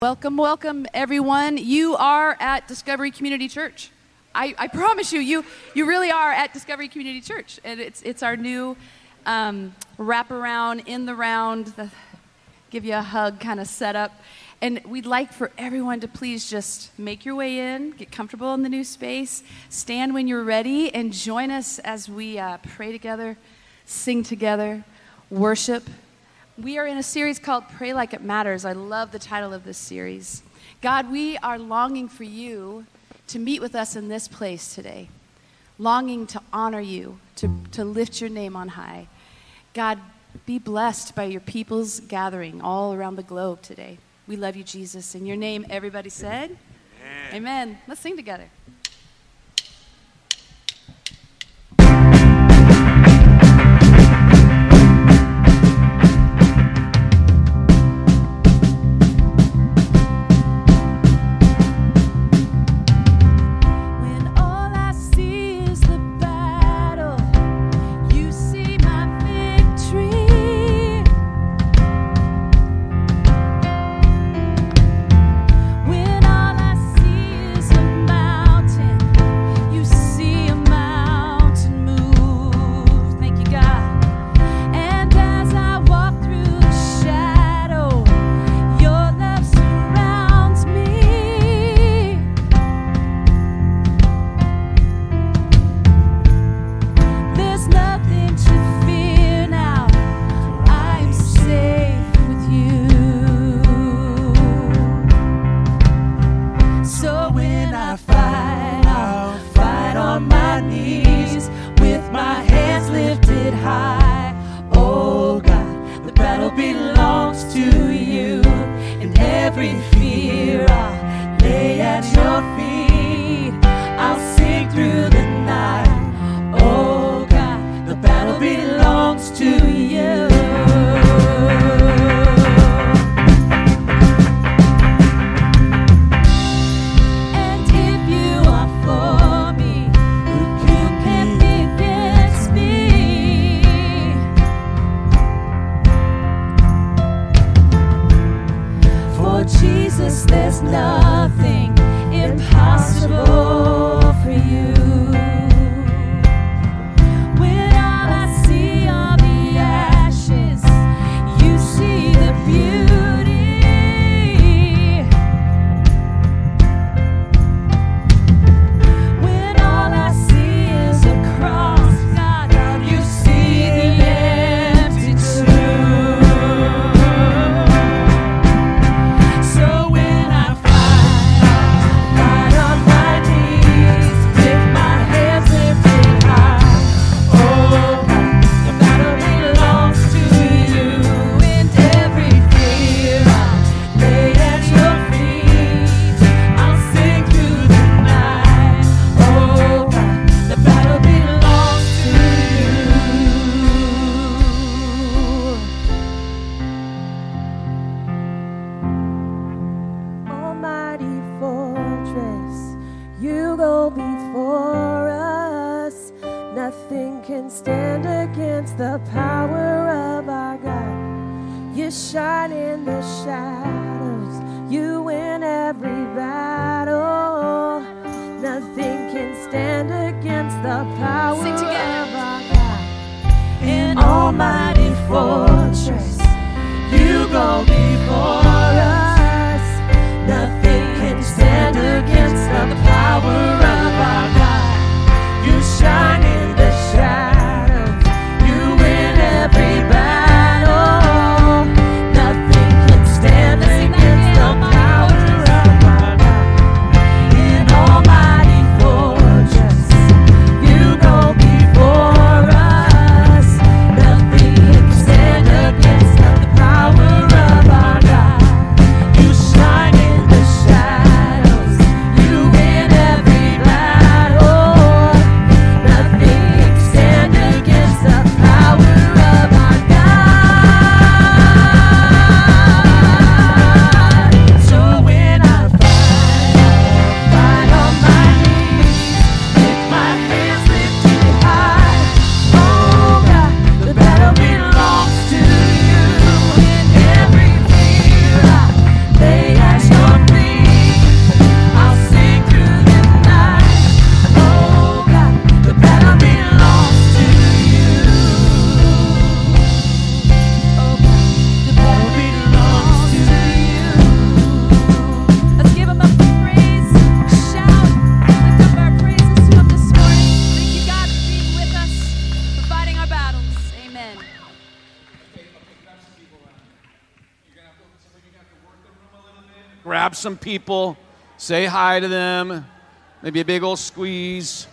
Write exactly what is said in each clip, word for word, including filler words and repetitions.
Welcome, welcome, everyone. You are at Discovery Community Church. I, I promise you, you you really are at Discovery Community Church. And it's it's our new um, wraparound, in the round, the, give you a hug kind of setup. And we'd like for everyone to please just make your way in, get comfortable in the new space, stand when you're ready, and join us as we uh, pray together, sing together, worship. We are in a series called Pray Like It Matters. I love the title of this series. God, we are longing for you to meet with us in this place today, longing to honor you, to, to lift your name on high. God, be blessed by your people's gathering all around the globe today. We love you, Jesus. In your name, everybody said, Amen. Amen. Let's sing together. Power of our grab some people, say hi to them, maybe a big old squeeze.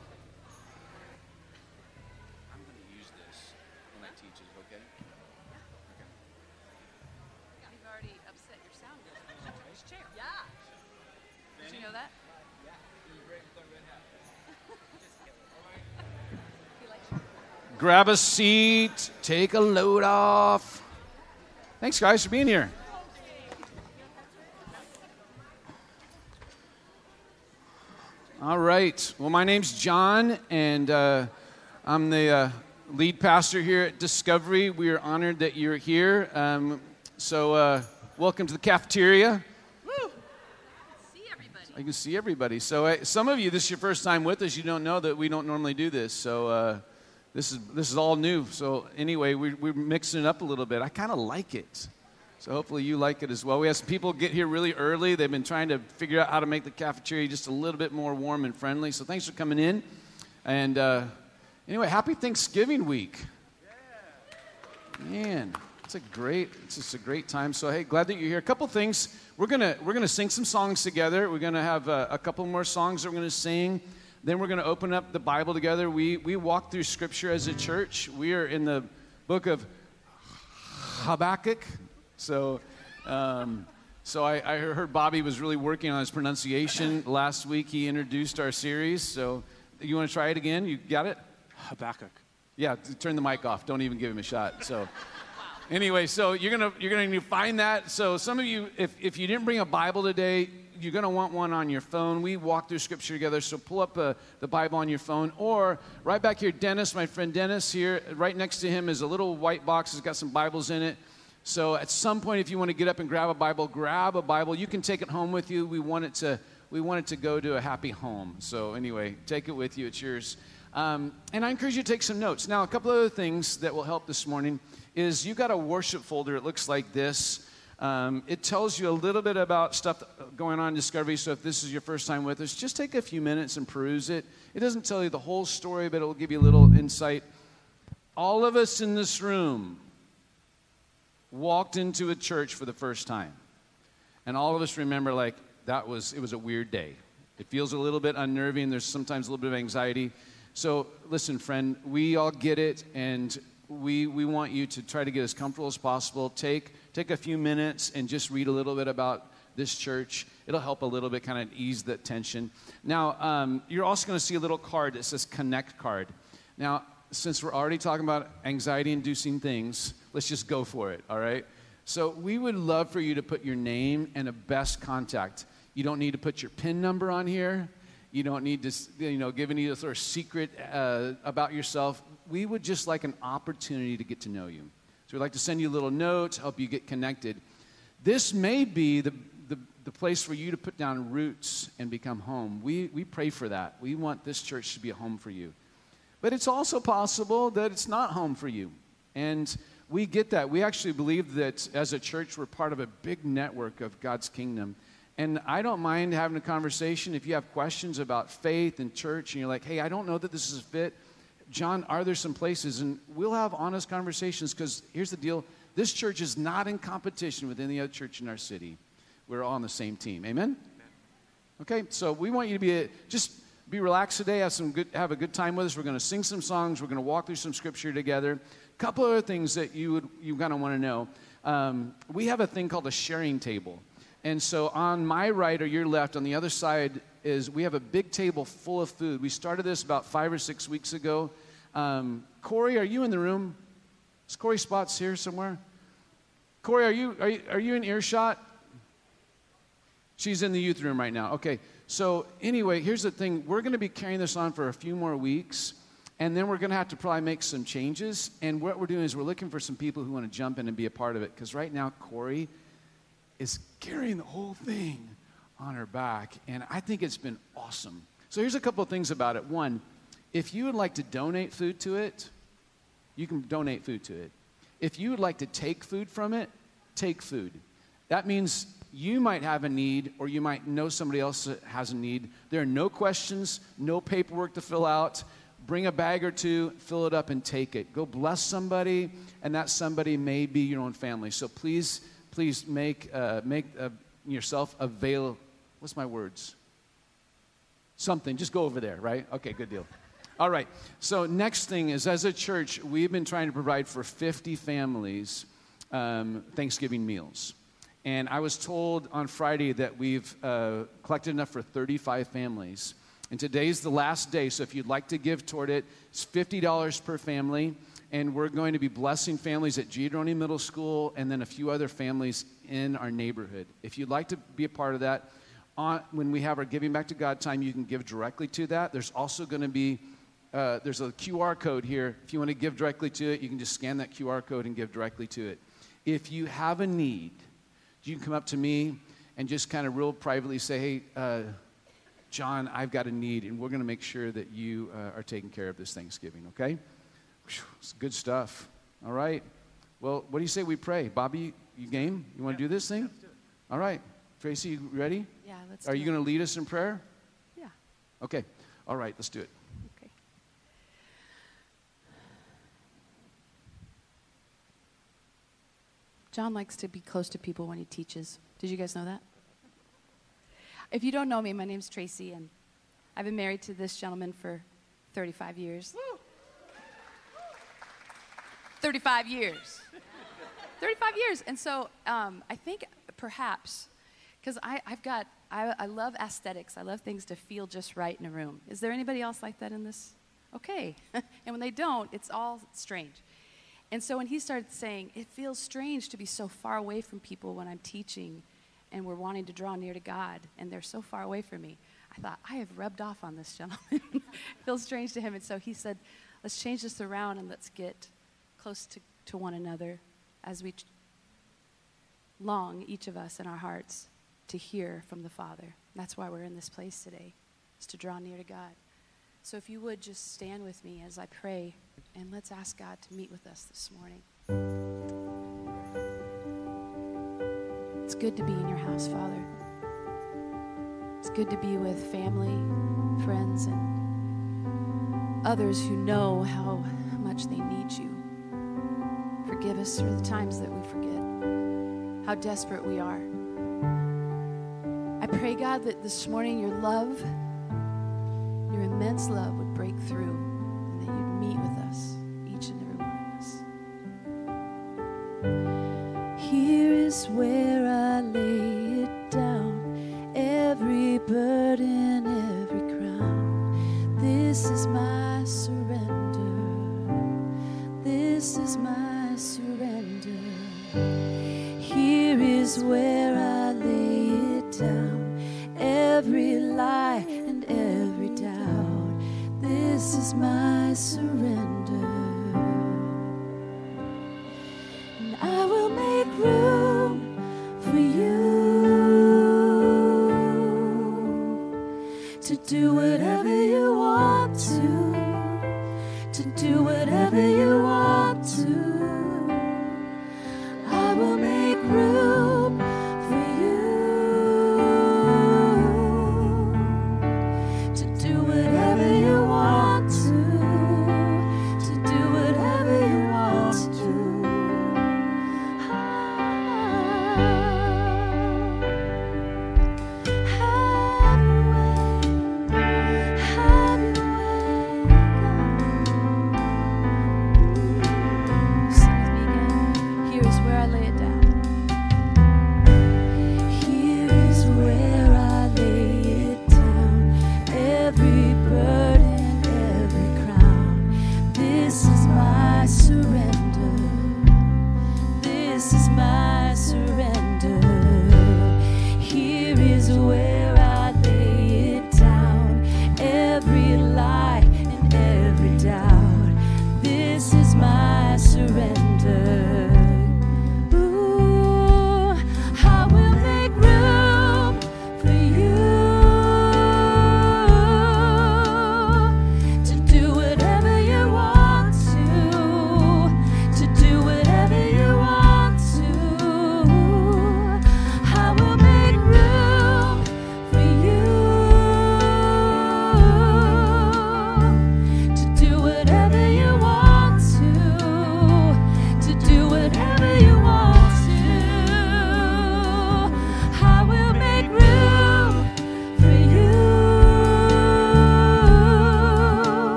I'm going to use this when I teach it, okay? Okay. You've already upset your sound guy. His chair. Yeah. Did you know that? Yeah. Grab a seat, take a load off. Thanks, guys, for being here. All right. Well, my name's John, and uh, I'm the uh, lead pastor here at Discovery. We are honored that you're here. Um, so, uh, welcome to the cafeteria. Woo! See everybody. I can see everybody. So, uh, some of you, this is your first time with us. You don't know that we don't normally do this. So, uh, this is this is all new. So, anyway, we, we're mixing it up a little bit. I kind of like it. So hopefully you like it as well. We have some people get here really early. They've been trying to figure out how to make the cafeteria just a little bit more warm and friendly. So thanks for coming in. And uh, anyway, happy Thanksgiving week. Man, it's a great, it's just a great time. So hey, glad that you're here. A couple things. We're gonna we're gonna sing some songs together. We're gonna have a, a couple more songs that we're gonna sing. Then we're gonna open up the Bible together. We we walk through Scripture as a church. We are in the book of Habakkuk. So, um, so I, I heard Bobby was really working on his pronunciation last week. He introduced our series. So, you want to try it again? You got it? Habakkuk. Yeah. Turn the mic off. Don't even give him a shot. So, anyway, so you're gonna you're gonna find that. So, some of you, if if you didn't bring a Bible today, you're gonna want one on your phone. We walk through Scripture together. So, pull up uh, the Bible on your phone, or right back here, Dennis, my friend Dennis here. Right next to him is a little white box. It's got some Bibles in it. So at some point, if you want to get up and grab a Bible, grab a Bible. You can take it home with you. We want it to, we want it to go to a happy home. So anyway, take it with you. It's yours. Um, and I encourage you to take some notes. Now, a couple other things that will help this morning is you got a worship folder. It looks like this. Um, it tells you a little bit about stuff going on in Discovery. So if this is your first time with us, just take a few minutes and peruse it. It doesn't tell you the whole story, but it will give you a little insight. All of us in this room walked into a church for the first time. And all of us remember, like, that was, it was a weird day. It feels a little bit unnerving. There's sometimes a little bit of anxiety. So, listen, friend, we all get it, and we we want you to try to get as comfortable as possible. Take, take a few minutes and just read a little bit about this church. It'll help a little bit kind of ease the tension. Now, um, you're also going to see a little card that says Connect Card. Now, since we're already talking about anxiety-inducing things, let's just go for it, all right? So we would love for you to put your name and a best contact. You don't need to put your PIN number on here. You don't need to, you know, give any sort of secret uh, about yourself. We would just like an opportunity to get to know you. So we'd like to send you little notes, help you get connected. This may be the, the, the place for you to put down roots and become home. We, we pray for that. We want this church to be a home for you. But it's also possible that it's not home for you. And we get that. We actually believe that as a church, we're part of a big network of God's kingdom. And I don't mind having a conversation. If you have questions about faith and church, and you're like, hey, I don't know that this is a fit. John, are there some places? And we'll have honest conversations, because here's the deal. This church is not in competition with any other church in our city. We're all on the same team. Amen? Okay, so we want you to be a, just... Be relaxed today. Have some good. Have a good time with us. We're going to sing some songs. We're going to walk through some Scripture together. A couple other things that you would you kind of want to know. Um, we have a thing called a sharing table, and so on my right or your left, on the other side is we have a big table full of food. We started this about five or six weeks ago. Um, Corey, are you in the room? Is Corey Spots here somewhere? Corey, are you are you, are you in earshot? She's in the youth room right now. Okay. So anyway, here's the thing. We're going to be carrying this on for a few more weeks, and then we're going to have to probably make some changes. And what we're doing is we're looking for some people who want to jump in and be a part of it, because right now Corey is carrying the whole thing on her back, and I think it's been awesome. So here's a couple of things about it. One, if you would like to donate food to it, you can donate food to it. If you would like to take food from it, take food. That means you might have a need, or you might know somebody else that has a need. There are no questions, no paperwork to fill out. Bring a bag or two, fill it up, and take it. Go bless somebody, and that somebody may be your own family. So please, please make uh, make uh, yourself avail, what's my words? Something, just go over there, right? Okay, good deal. All right, so next thing is, as a church, we've been trying to provide for fifty families um, Thanksgiving meals. And I was told on Friday that we've uh, collected enough for thirty-five families. And today's the last day, so if you'd like to give toward it, it's fifty dollars per family. And we're going to be blessing families at Giordoni Middle School and then a few other families in our neighborhood. If you'd like to be a part of that, on, when we have our Giving Back to God time, you can give directly to that. There's also going to be, uh, there's a Q R code here. If you want to give directly to it, you can just scan that Q R code and give directly to it. If you have a need, you can come up to me and just kind of real privately say, hey, uh, John, I've got a need, and we're going to make sure that you uh, are taking care of this Thanksgiving, okay? Whew, it's good stuff. All right. Well, what do you say we pray? Bobby, you game? You want to yeah, do this thing? Let's do it. All right. Tracy, you ready? Yeah, let's Are do you it. going to lead us in prayer? Yeah. Okay. All right, let's do it. Okay. John likes to be close to people when he teaches. Did you guys know that? If you don't know me, my name's Tracy, and I've been married to this gentleman for thirty-five years. Woo! thirty-five years. thirty-five years. And so um, I think perhaps, because I've got, I, I love aesthetics. I love things to feel just right in a room. Is there anybody else like that in this? Okay. And when they don't, it's all strange. And so when he started saying, it feels strange to be so far away from people when I'm teaching and we're wanting to draw near to God, and they're so far away from me, I thought, I have rubbed off on this gentleman. It feels strange to him. And so he said, let's change this around and let's get close to, to one another as we long, each of us in our hearts, to hear from the Father. That's why we're in this place today, is to draw near to God. So if you would just stand with me as I pray, and let's ask God to meet with us this morning. It's good to be in your house, Father. It's good to be with family, friends, and others who know how much they need you. Forgive us for the times that we forget how desperate we are. I pray, God, that this morning your love, your immense love would break through and that you'd meet with us, each and every one of us. Here is where I lay it down, every burden, every crown. This is my surrender. This is my surrender. Here is where I lay it down, every lie and every doubt. This is my surrender. And I will make room for you to do whatever you want to, to do whatever you want to. I will make room for you to do whatever you want to, to do whatever you want to. Have your way,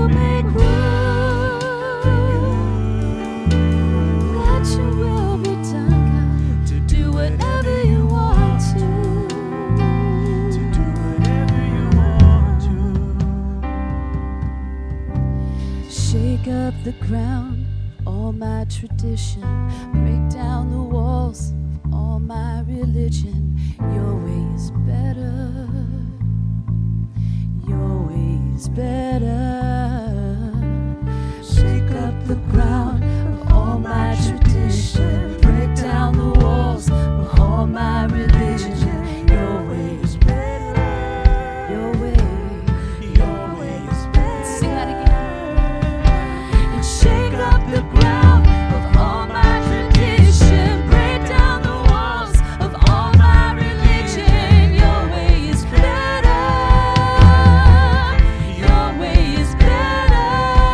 make room. Let your will be done, God. To do whatever you want to. To do whatever you want to. Shake up the ground, all my tradition. Break down the walls of all my religion. Your way is better. Your way is better. Shake up the ground of all my tradition. Break down the walls of all my religion. Your way is better. Your way. Your way is better. Sing that again. And shake up the ground of all my tradition. Break down the walls of all my religion. Your way is better. Your way is better.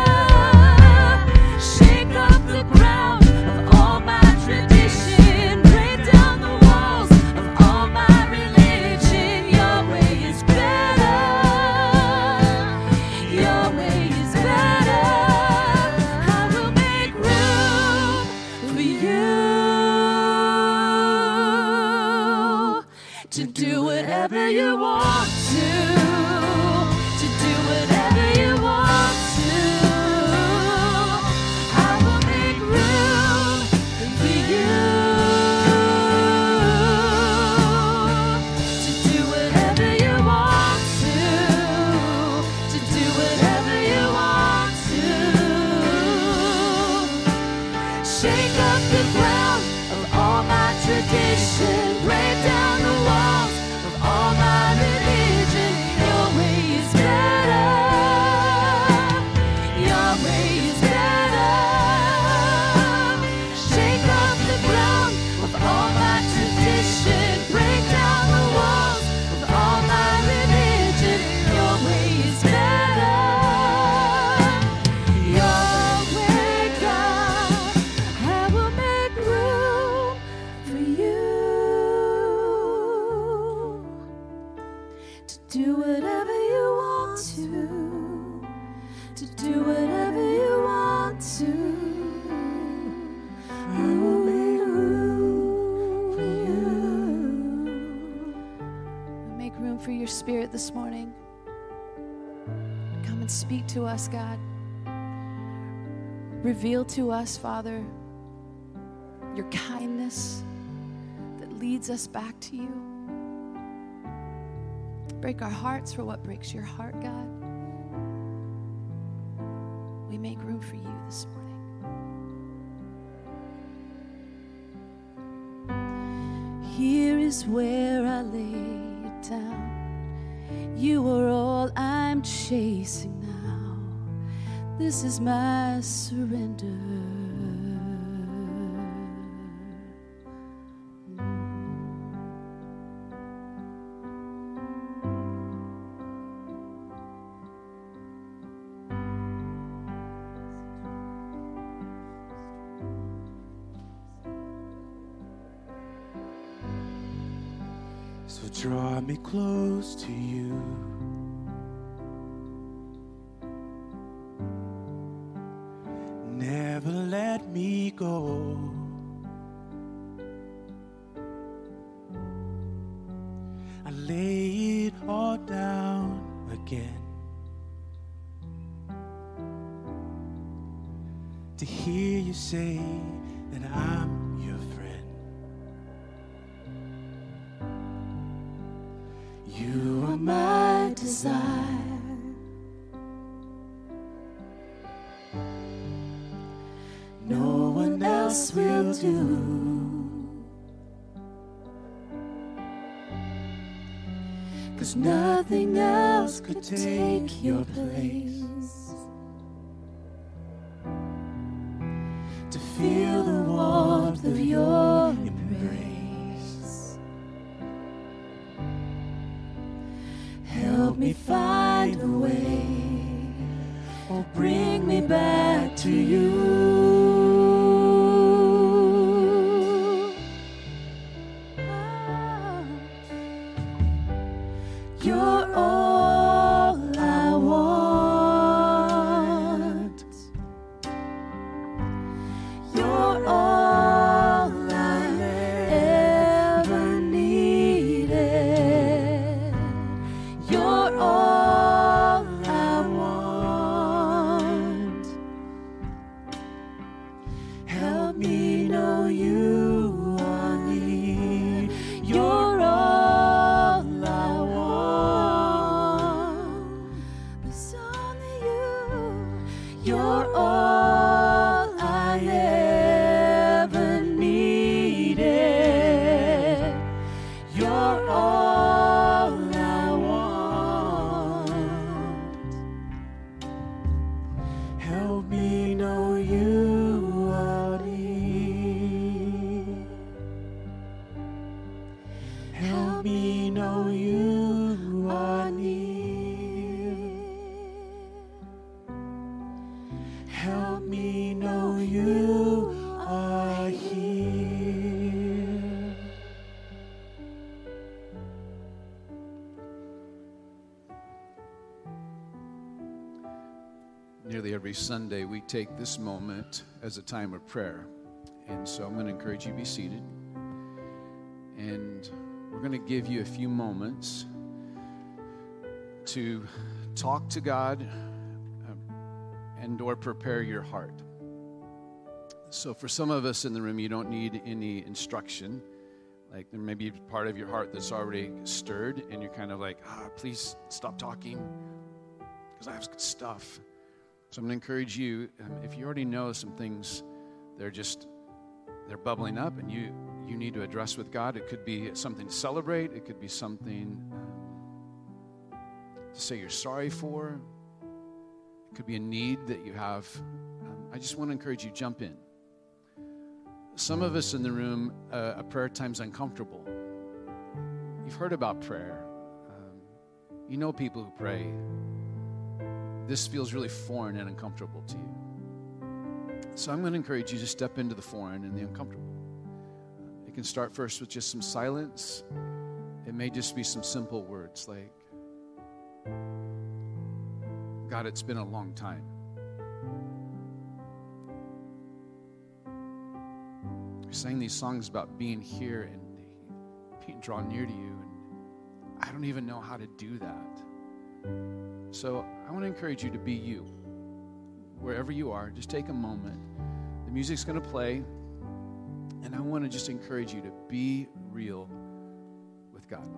Shake up the ground of all my tradition. Break down the walls of all my religion. Your way is better. Your way is better. I will make room for you to do whatever you want to. To do whatever you want to. I will make room for you to do whatever you want to. To do whatever you want to. Shake up the ground of all my tradition. Break down the walls of all my religion. Your way is better. Your way is better. Shake up the ground of all my tradition. Break down the walls of all my religion. Your way is better. Your way, God. I will make room for you to do whatever you want to. To do whatever you want to. I will make room for you. Make room for your spirit this morning. Come and speak to us, God. Reveal to us, Father, your kindness that leads us back to you. Break our hearts for what breaks your heart, God. We make room for you this morning. Here is where I lay it down. You are all I'm chasing now. This is my surrender. So draw me close to you. Never let me go. I lay it all down again to hear you say that I'm your friend. You are my desire. No one else will do. Cause nothing else could take your place. To feel the warmth of your embrace. Help me find a way, or bring me back to you. You're all I want. You're all I ever needed. You're all I want. Help me know you are near. Help me know you are near. Help me know you are here. Nearly every Sunday, we take this moment as a time of prayer. And so I'm going to encourage you to be seated. And we're going to give you a few moments to talk to God um, and or prepare your heart. So for some of us in the room, you don't need any instruction. Like there may be part of your heart that's already stirred and you're kind of like, ah, please stop talking because I have stuff. So I'm going to encourage you, um, if you already know some things, they're just, they're bubbling up and you, you need to address with God. It could be something to celebrate. It could be something um, to say you're sorry for. It could be a need that you have. Um, I just want to encourage you, jump in. Some of us in the room, uh, a prayer time's uncomfortable. You've heard about prayer. Um, you know people who pray. This feels really foreign and uncomfortable to you. So I'm going to encourage you to step into the foreign and the uncomfortable. It can start first with just some silence. It may just be some simple words like, God, it's been a long time. You're saying these songs about being here and being drawn near to you, and I don't even know how to do that. So I want to encourage you to be you. Wherever you are, just take a moment. The music's going to play, and I want to just encourage you to be real with God.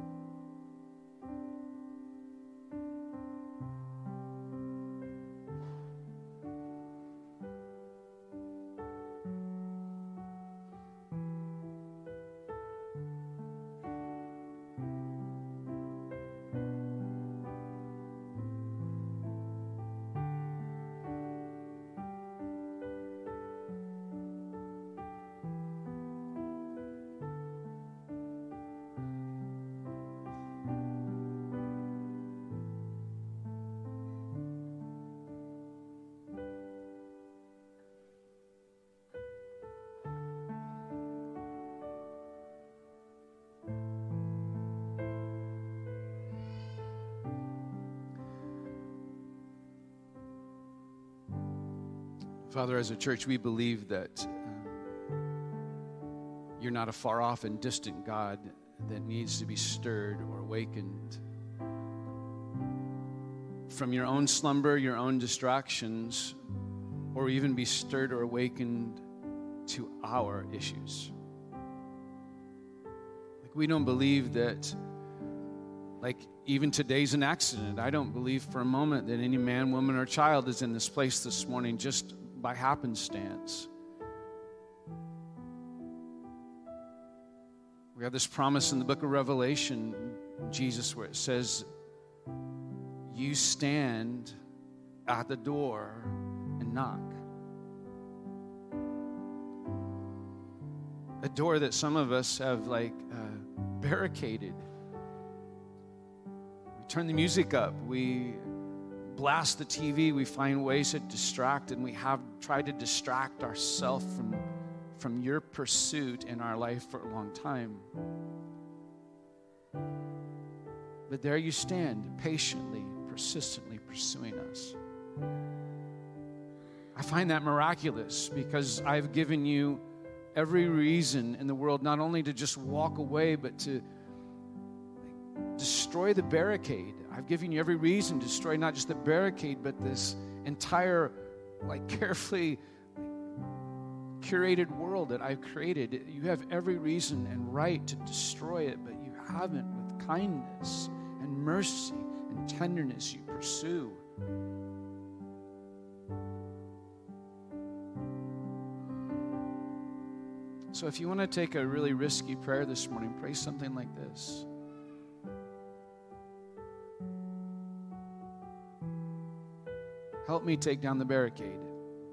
Father, as a church, we believe that uh, you're not a far off and distant God that needs to be stirred or awakened from your own slumber, your own distractions, or even be stirred or awakened to our issues. Like we don't believe that, like even today's an accident. I don't believe for a moment that any man, woman, or child is in this place this morning just by happenstance. We have this promise in the book of Revelation, Jesus, where it says, you stand at the door and knock. A door that some of us have like uh, barricaded. We turn the music up. We blast the T V. We find ways to distract, and we have tried to distract ourselves from, from your pursuit in our life for a long time. But there you stand, patiently, persistently pursuing us. I find that miraculous because I've given you every reason in the world not only to just walk away, but to destroy the barricade. I've given you every reason to destroy not just the barricade, but this entire, like, carefully curated world that I've created. You have every reason and right to destroy it, but you haven't. With kindness and mercy and tenderness you pursue. So if you want to take a really risky prayer this morning, pray something like this. Help me take down the barricade.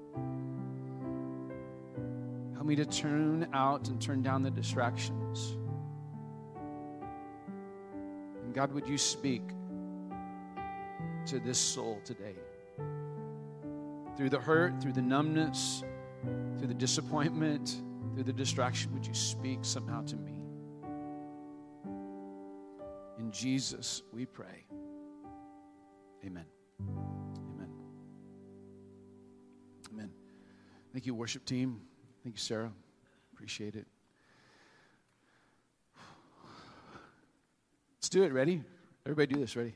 Help me to turn out and turn down the distractions. And God, would you speak to this soul today? Through the hurt, through the numbness, through the disappointment, through the distraction, would you speak somehow to me? In Jesus, we pray. Amen. Amen. Amen. Thank you, worship team. Thank you, Sarah. Appreciate it. Let's do it. Ready? Everybody do this. Ready?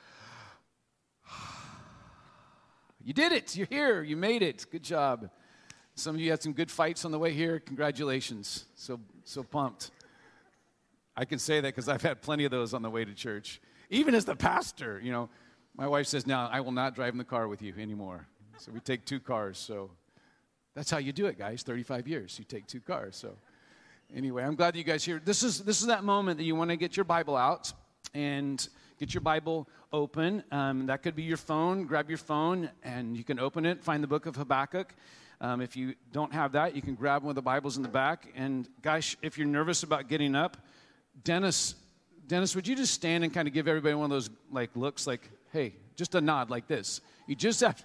You did it. You're here. You made it. Good job. Some of you had some good fights on the way here. Congratulations. So so pumped. I can say that because I've had plenty of those on the way to church. Even as the pastor, you know, my wife says, now I will not drive in the car with you anymore. So we take two cars. So that's how you do it, guys. thirty-five years. You take two cars. So anyway, I'm glad that you guys are here. This is, this is that moment that you want to get your Bible out and get your Bible open. Um, that could be your phone. Grab your phone, and you can open it. Find the book of Habakkuk. Um, if you don't have that, you can grab one of the Bibles in the back. And, guys, if you're nervous about getting up, Dennis, Dennis, would you just stand and kind of give everybody one of those, like, looks like, hey, just a nod like this. You just have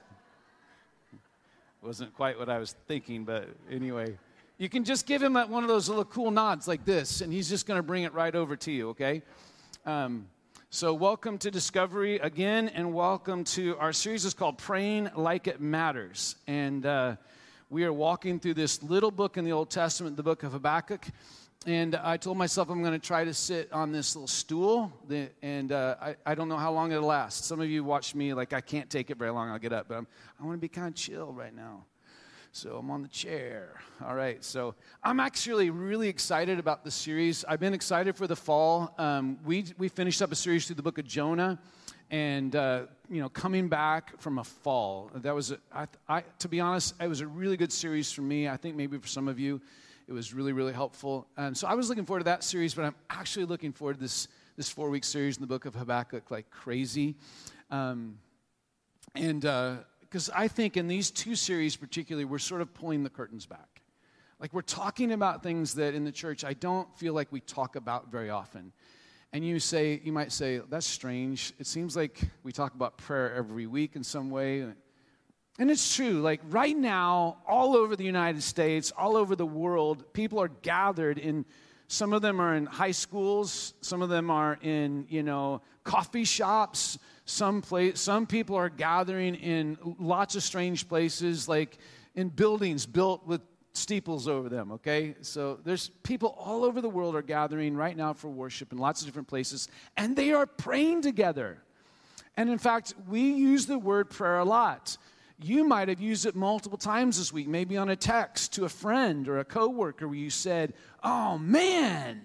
wasn't quite what I was thinking, but anyway. You can just give him one of those little cool nods like this, and he's just going to bring it right over to you, okay? Um So welcome to Discovery again, and welcome to our series. It's called Praying Like It Matters. And uh, we are walking through this little book in the Old Testament, the book of Habakkuk. And I told myself I'm going to try to sit on this little stool, and uh, I, I don't know how long it'll last. Some of you watch me like I can't take it very long. I'll get up, but I'm, I want to be kind of chill right now. So I'm on the chair. All right, so I'm actually really excited about the series. I've been excited for the fall. Um, we we finished up a series through the book of Jonah, and uh, you know, coming back from a fall. That was, a, I, I, to be honest, it was a really good series for me. I think maybe for some of you, it was really, really helpful. And so I was looking forward to that series, but I'm actually looking forward to this this four-week series in the book of Habakkuk like crazy. Um, and... Uh, Because I think in these two series particularly, we're sort of pulling the curtains back. Like we're talking about things that in the church I don't feel like we talk about very often. And you say, you might say, that's strange. It seems like we talk about prayer every week in some way. And it's true. Like right now, all over the United States, all over the world, people are gathered in, some of them are in high schools, some of them are in, you know, coffee shops. Some place, some people are gathering in lots of strange places, like in buildings built with steeples over them, okay? So there's people all over the world are gathering right now for worship in lots of different places, and they are praying together. And in fact, we use the word prayer a lot. You might have used it multiple times this week, maybe on a text to a friend or a coworker where you said, oh man,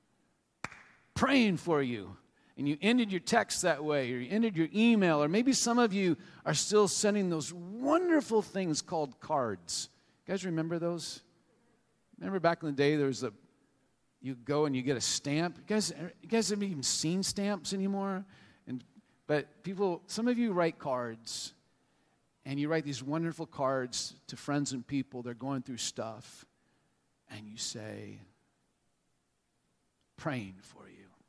praying for you. And you ended your text that way, or you ended your email, or maybe some of you are still sending those wonderful things called cards. You guys remember those? Remember back in the day, there was a, you go and you get a stamp. You guys, you guys haven't even seen stamps anymore? And but people, some of you write cards, and you write these wonderful cards to friends and people. They're going through stuff, and you say, praying for you.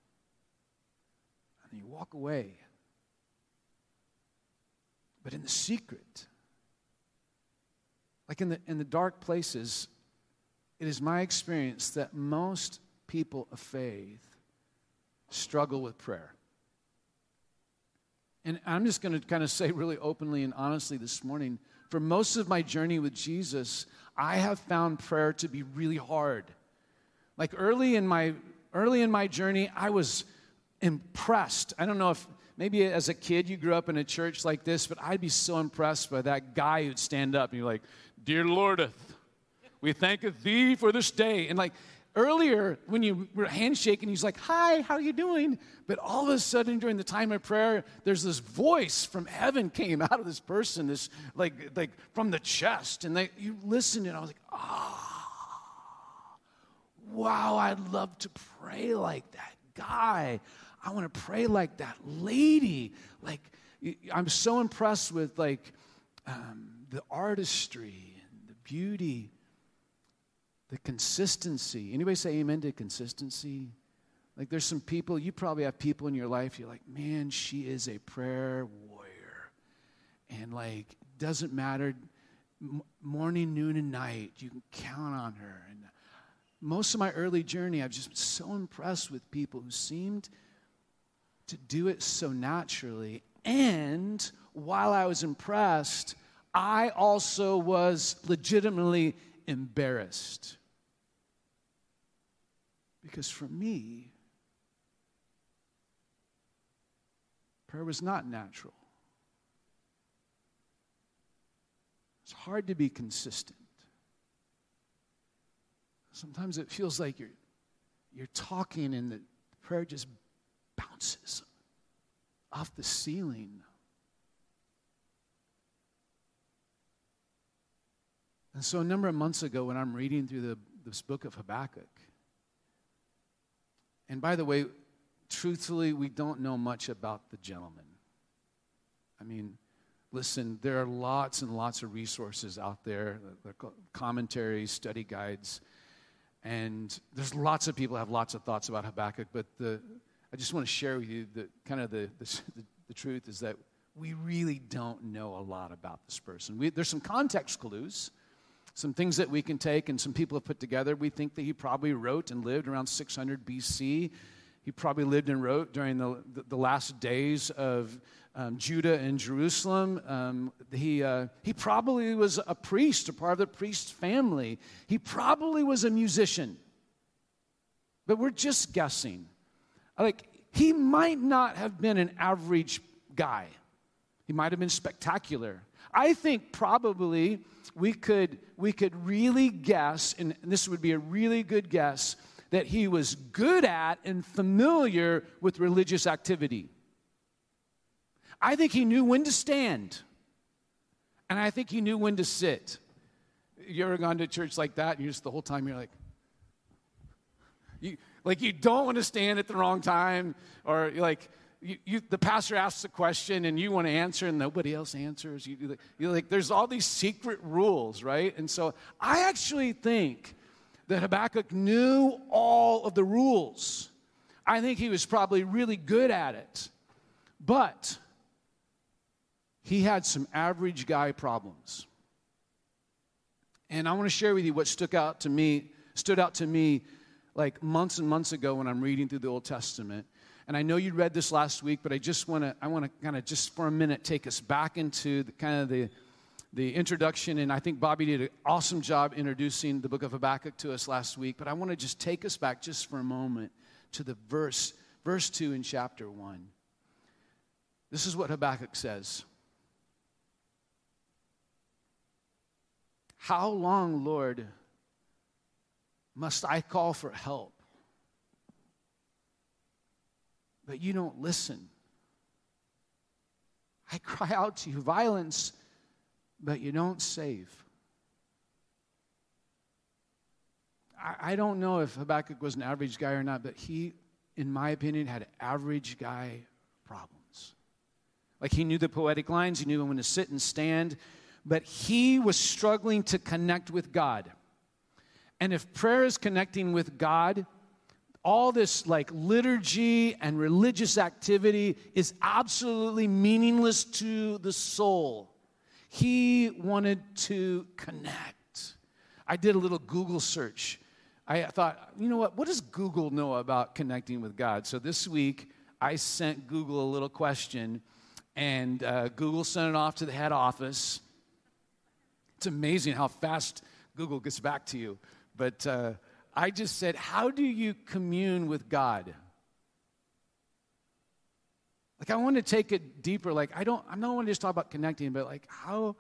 And you walk away. But in the secret, like in the in the dark places, it is my experience that most people of faith struggle with prayer. And I'm just going to kind of say really openly and honestly this morning, for most of my journey with Jesus, I have found prayer to be really hard. Like early in my early in my journey, I was impressed. I don't know if maybe as a kid you grew up in a church like this, but I'd be so impressed by that guy who'd stand up and you're like, dear Lordeth, we thanketh thee for this day. And like earlier when you were handshaking, he's like, hi, how are you doing? But all of a sudden during the time of prayer, there's this voice from heaven came out of this person, this like like from the chest. And they, you listened and I was like, ah. wow, I'd love to pray like that guy. I want to pray like that lady. Like, I'm so impressed with, like, um, the artistry and the beauty, the consistency. Anybody say amen to consistency? Like, there's some people, you probably have people in your life, you're like, man, she is a prayer warrior. And, like, doesn't matter, m- morning, noon, and night, you can count on her. And most of my early journey, I've just been so impressed with people who seemed to do it so naturally. And while I was impressed, I also was legitimately embarrassed. Because for me, prayer was not natural. It's hard to be consistent. Sometimes it feels like you're you're talking and the prayer just bounces off the ceiling. And so a number of months ago when I'm reading through the, this book of Habakkuk, and by the way, truthfully, we don't know much about the gentleman. I mean, listen, there are lots and lots of resources out there, commentaries, study guides, and there's lots of people who have lots of thoughts about Habakkuk, but the, I just want to share with you that kind of the, the, the truth is that we really don't know a lot about this person. We, there's some context clues, some things that we can take, and some people have put together. We think that he probably wrote and lived around six hundred B C. He probably lived and wrote during the, the, the last days of um, Judah and Jerusalem. Um, he, uh, he probably was a priest, a part of the priest's family. He probably was a musician. But we're just guessing. Like, he might not have been an average guy. He might have been spectacular. I think probably we could, we could really guess, and this would be a really good guess, that he was good at and familiar with religious activity. I think he knew when to stand, and I think he knew when to sit. You ever gone to a church like that, and you just the whole time you're like, you like you don't want to stand at the wrong time, or you're like you, you the pastor asks a question and you want to answer and nobody else answers. You you you're like there's all these secret rules, right? And so I actually think that Habakkuk knew all of the rules. I think he was probably really good at it. But he had some average guy problems. And I want to share with you what stuck out to me, stood out to me like months and months ago when I'm reading through the Old Testament. And I know you read this last week, but I just want to I want to kind of just for a minute take us back into the kind of the the introduction, and I think Bobby did an awesome job introducing the book of Habakkuk to us last week, but I want to just take us back just for a moment to the verse, verse two in chapter one. This is what Habakkuk says. How long, Lord, must I call for help, but you don't listen? I cry out to you, violence, but you don't save. I, I don't know if Habakkuk was an average guy or not, but he, in my opinion, had average guy problems. Like, he knew the poetic lines, he knew when to sit and stand, but he was struggling to connect with God. And if prayer is connecting with God, all this like liturgy and religious activity is absolutely meaningless to the soul. He wanted to connect. I did a little Google search. I thought, you know what? What does Google know about connecting with God? So this week, I sent Google a little question, and uh, Google sent it off to the head office. It's amazing how fast Google gets back to you. But uh, I just said, how do you commune with God? Like, I want to take it deeper. Like, I don't, I don't want to just talk about connecting, but like, how,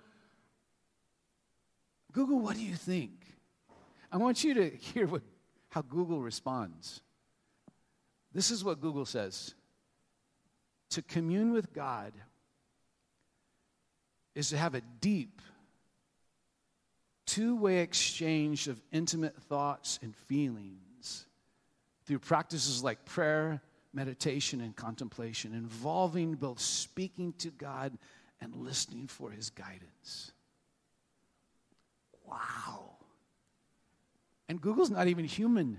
Google, what do you think? I want you to hear what, how Google responds. This is what Google says. To commune with God is to have a deep, two-way exchange of intimate thoughts and feelings through practices like prayer, meditation, and contemplation, involving both speaking to God and listening for his guidance. Wow. And Google's not even human.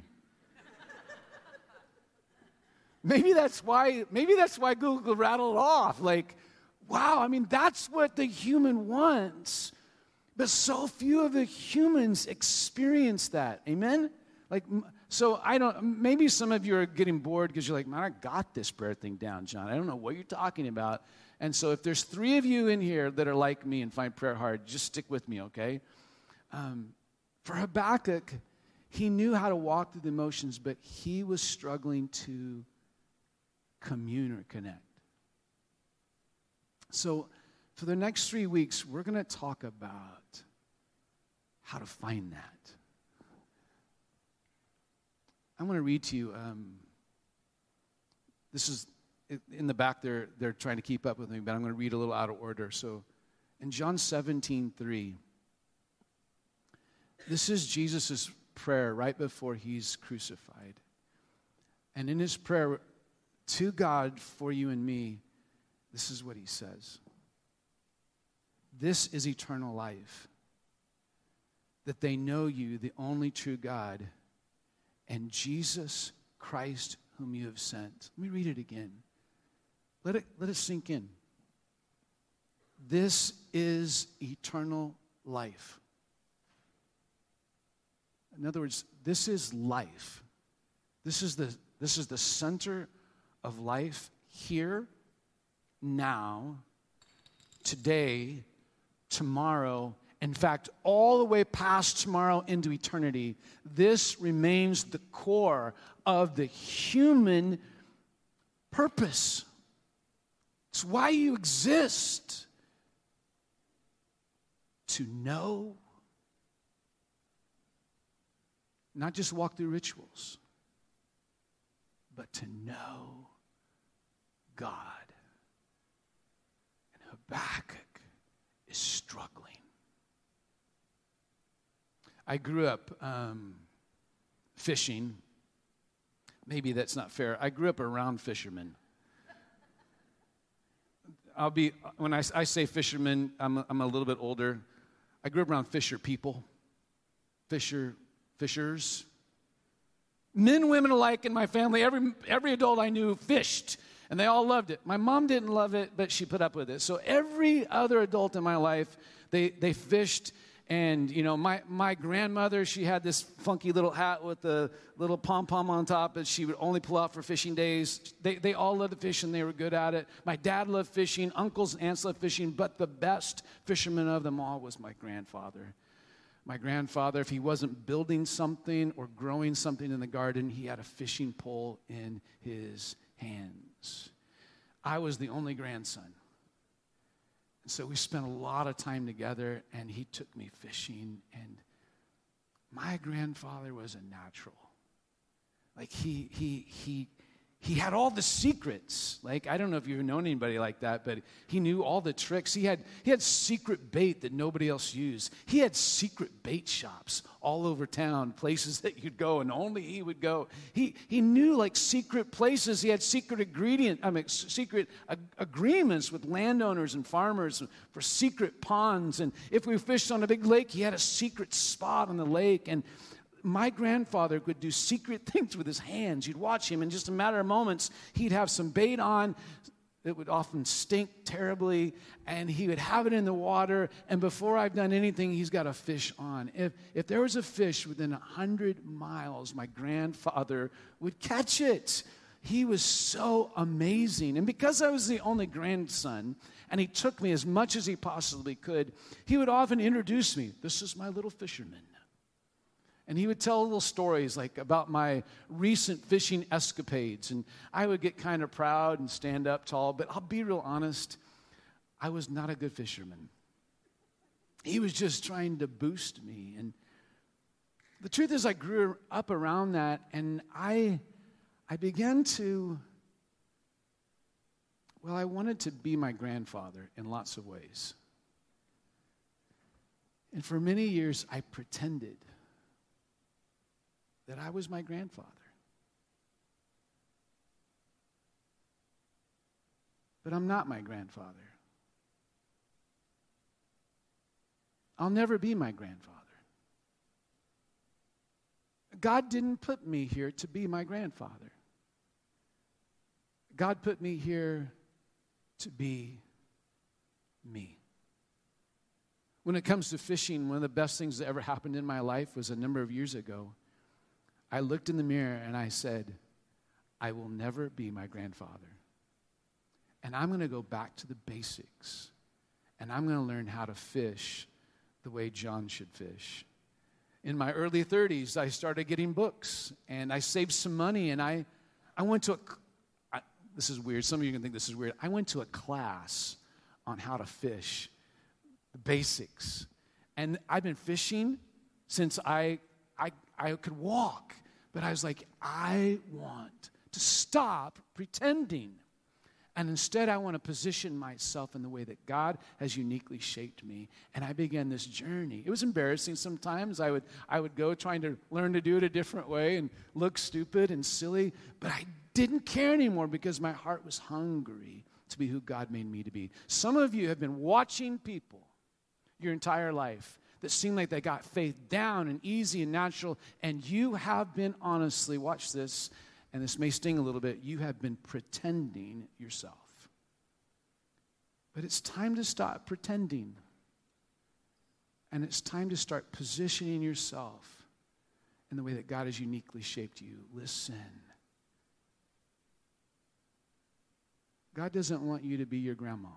Maybe that's why, maybe that's why Google rattled off. Like, wow, I mean, that's what the human wants. But so few of the humans experience that. Amen? Like, so I don't, maybe some of you are getting bored because you're like, man, I got this prayer thing down, John. I don't know what you're talking about. And so if there's three of you in here that are like me and find prayer hard, just stick with me, okay? Um, for Habakkuk, he knew how to walk through the emotions, but he was struggling to commune or connect. So for the next three weeks, we're going to talk about how to find that. I'm going to read to you. Um, this is in the back there. They're trying to keep up with me, but I'm going to read a little out of order. So in John seventeen three, this is Jesus' prayer right before he's crucified. And in his prayer to God for you and me, this is what he says. This is eternal life, that they know you, the only true God, and Jesus Christ whom you have sent. Let me read it again. Let it, let it sink in. This is eternal life. In other words, this is life. This is the, this is the center of life here, now, today, tomorrow. In fact, all the way past tomorrow into eternity. This remains the core of the human purpose. It's why you exist. To know, not just walk through rituals, but to know God. And Habakkuk is struggling. I grew up um, fishing. Maybe that's not fair. I grew up around fishermen. I'll be, when I, I say fishermen, I'm, I'm a little bit older. I grew up around fisher people, fisher, fishers. Men, women alike in my family, every, every adult I knew fished, and they all loved it. My mom didn't love it, but she put up with it. So every other adult in my life, they, they fished. And, you know, my, my grandmother, she had this funky little hat with the little pom-pom on top that she would only pull out for fishing days. They, they all loved to fish, and they were good at it. My dad loved fishing. Uncles and aunts loved fishing. But the best fisherman of them all was my grandfather. My grandfather, if he wasn't building something or growing something in the garden, he had a fishing pole in his hands. I was the only grandson. So we spent a lot of time together, and he took me fishing, and my grandfather was a natural. Like, he he he he had all the secrets. Like, I don't know if you've known anybody like that, but he knew all the tricks. He had he had secret bait that nobody else used. He had secret bait shops all over town, places that you'd go and only he would go. He he knew like secret places. He had secret ingredient, I mean secret ag- agreements with landowners and farmers for secret ponds. And if we fished on a big lake, he had a secret spot on the lake. And my grandfather would do secret things with his hands. You'd watch him in just a matter of moments. He'd have some bait on. It would often stink terribly, and he would have it in the water, and before I've done anything, he's got a fish on. If, if there was a fish within one hundred miles, my grandfather would catch it. He was so amazing. And because I was the only grandson, and he took me as much as he possibly could, he would often introduce me. This is my little fisherman. And he would tell little stories like about my recent fishing escapades. And I would get kind of proud and stand up tall. But I'll be real honest, I was not a good fisherman. He was just trying to boost me. And the truth is I grew up around that. And I, I began to, well, I wanted to be my grandfather in lots of ways. And for many years, I pretended that I was my grandfather. but I'm not my grandfather. I'll never be my grandfather. God didn't put me here to be my grandfather. God put me here to be me. When it comes to fishing, one of the best things that ever happened in my life was a number of years ago. I looked in the mirror and I said, I will never be my grandfather. And I'm going to go back to the basics. And I'm going to learn how to fish the way John should fish. In my early thirties, I started getting books. And I saved some money. And I, I went to a, I, this is weird. Some of you can think this is weird. I went to a class on how to fish, the basics. And I've been fishing since I, I, I could walk. But I was like, I want to stop pretending. And instead, I want to position myself in the way that God has uniquely shaped me. And I began this journey. It was embarrassing sometimes. I would, I would go trying to learn to do it a different way and look stupid and silly. But I didn't care anymore because my heart was hungry to be who God made me to be. Some of you have been watching people your entire life that seem like they got faith down and easy and natural. And you have been honestly, watch this, and this may sting a little bit, you have been pretending yourself. But it's time to stop pretending. And it's time to start positioning yourself in the way that God has uniquely shaped you. Listen. God doesn't want you to be your grandma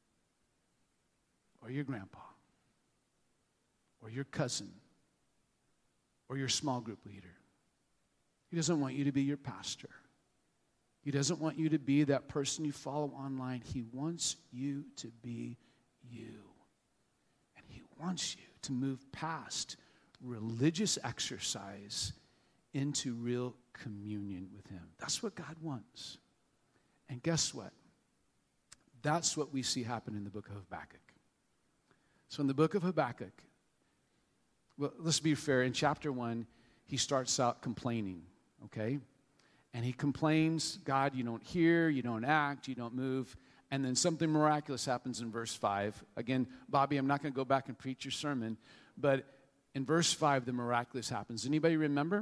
or your grandpa or your cousin or your small group leader. He doesn't want you to be your pastor. He doesn't want you to be that person you follow online. He wants you to be you. And he wants you to move past religious exercise into real communion with him. That's what God wants. And guess what? That's what we see happen in the book of Habakkuk. So in the book of Habakkuk, well, let's be fair. In chapter one, he starts out complaining. Okay? And he complains, God, you don't hear, you don't act, you don't move. And then something miraculous happens in verse five. Again, Bobby, I'm not going to go back and preach your sermon, but in verse five, the miraculous happens. Anybody remember?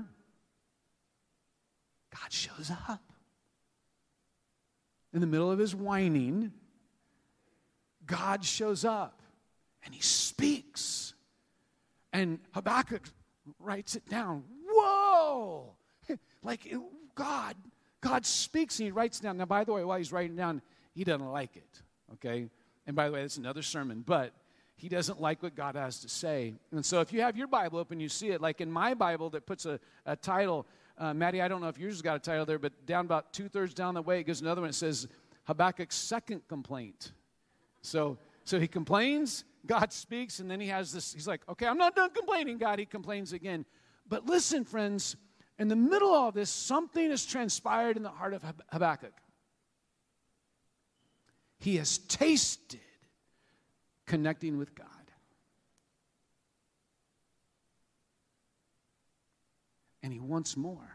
God shows up. In the middle of his whining, God shows up and he speaks. And Habakkuk writes it down. Whoa! Like God, God speaks and he writes down. Now, by the way, while he's writing down, he doesn't like it, okay? And by the way, that's another sermon, but he doesn't like what God has to say. And so if you have your Bible open, you see it. Like in my Bible that puts a, a title, uh, Maddie, I don't know if yours has got a title there, but down about two-thirds down the way, it gives another one. It says Habakkuk's second complaint. So, so he complains, God speaks, and then he has this, he's like, okay, I'm not done complaining, God. He complains again. But listen, friends, in the middle of all this, something has transpired in the heart of Habakkuk. He has tasted connecting with God. And he wants more.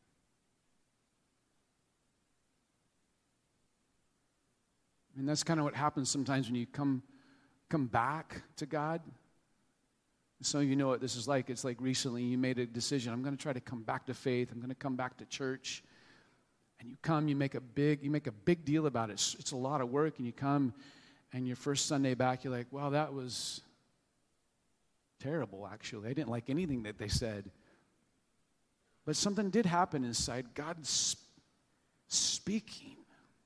I mean, that's kind of what happens sometimes when you come, come back to God. Some of you know what this is like. It's like recently you made a decision. I'm going to try to come back to faith. I'm going to come back to church. And you come, you make a big, you make a big deal about it. It's, it's a lot of work. And you come, and your first Sunday back, you're like, well, that was terrible, actually. I didn't like anything that they said. But something did happen inside. God's speaking.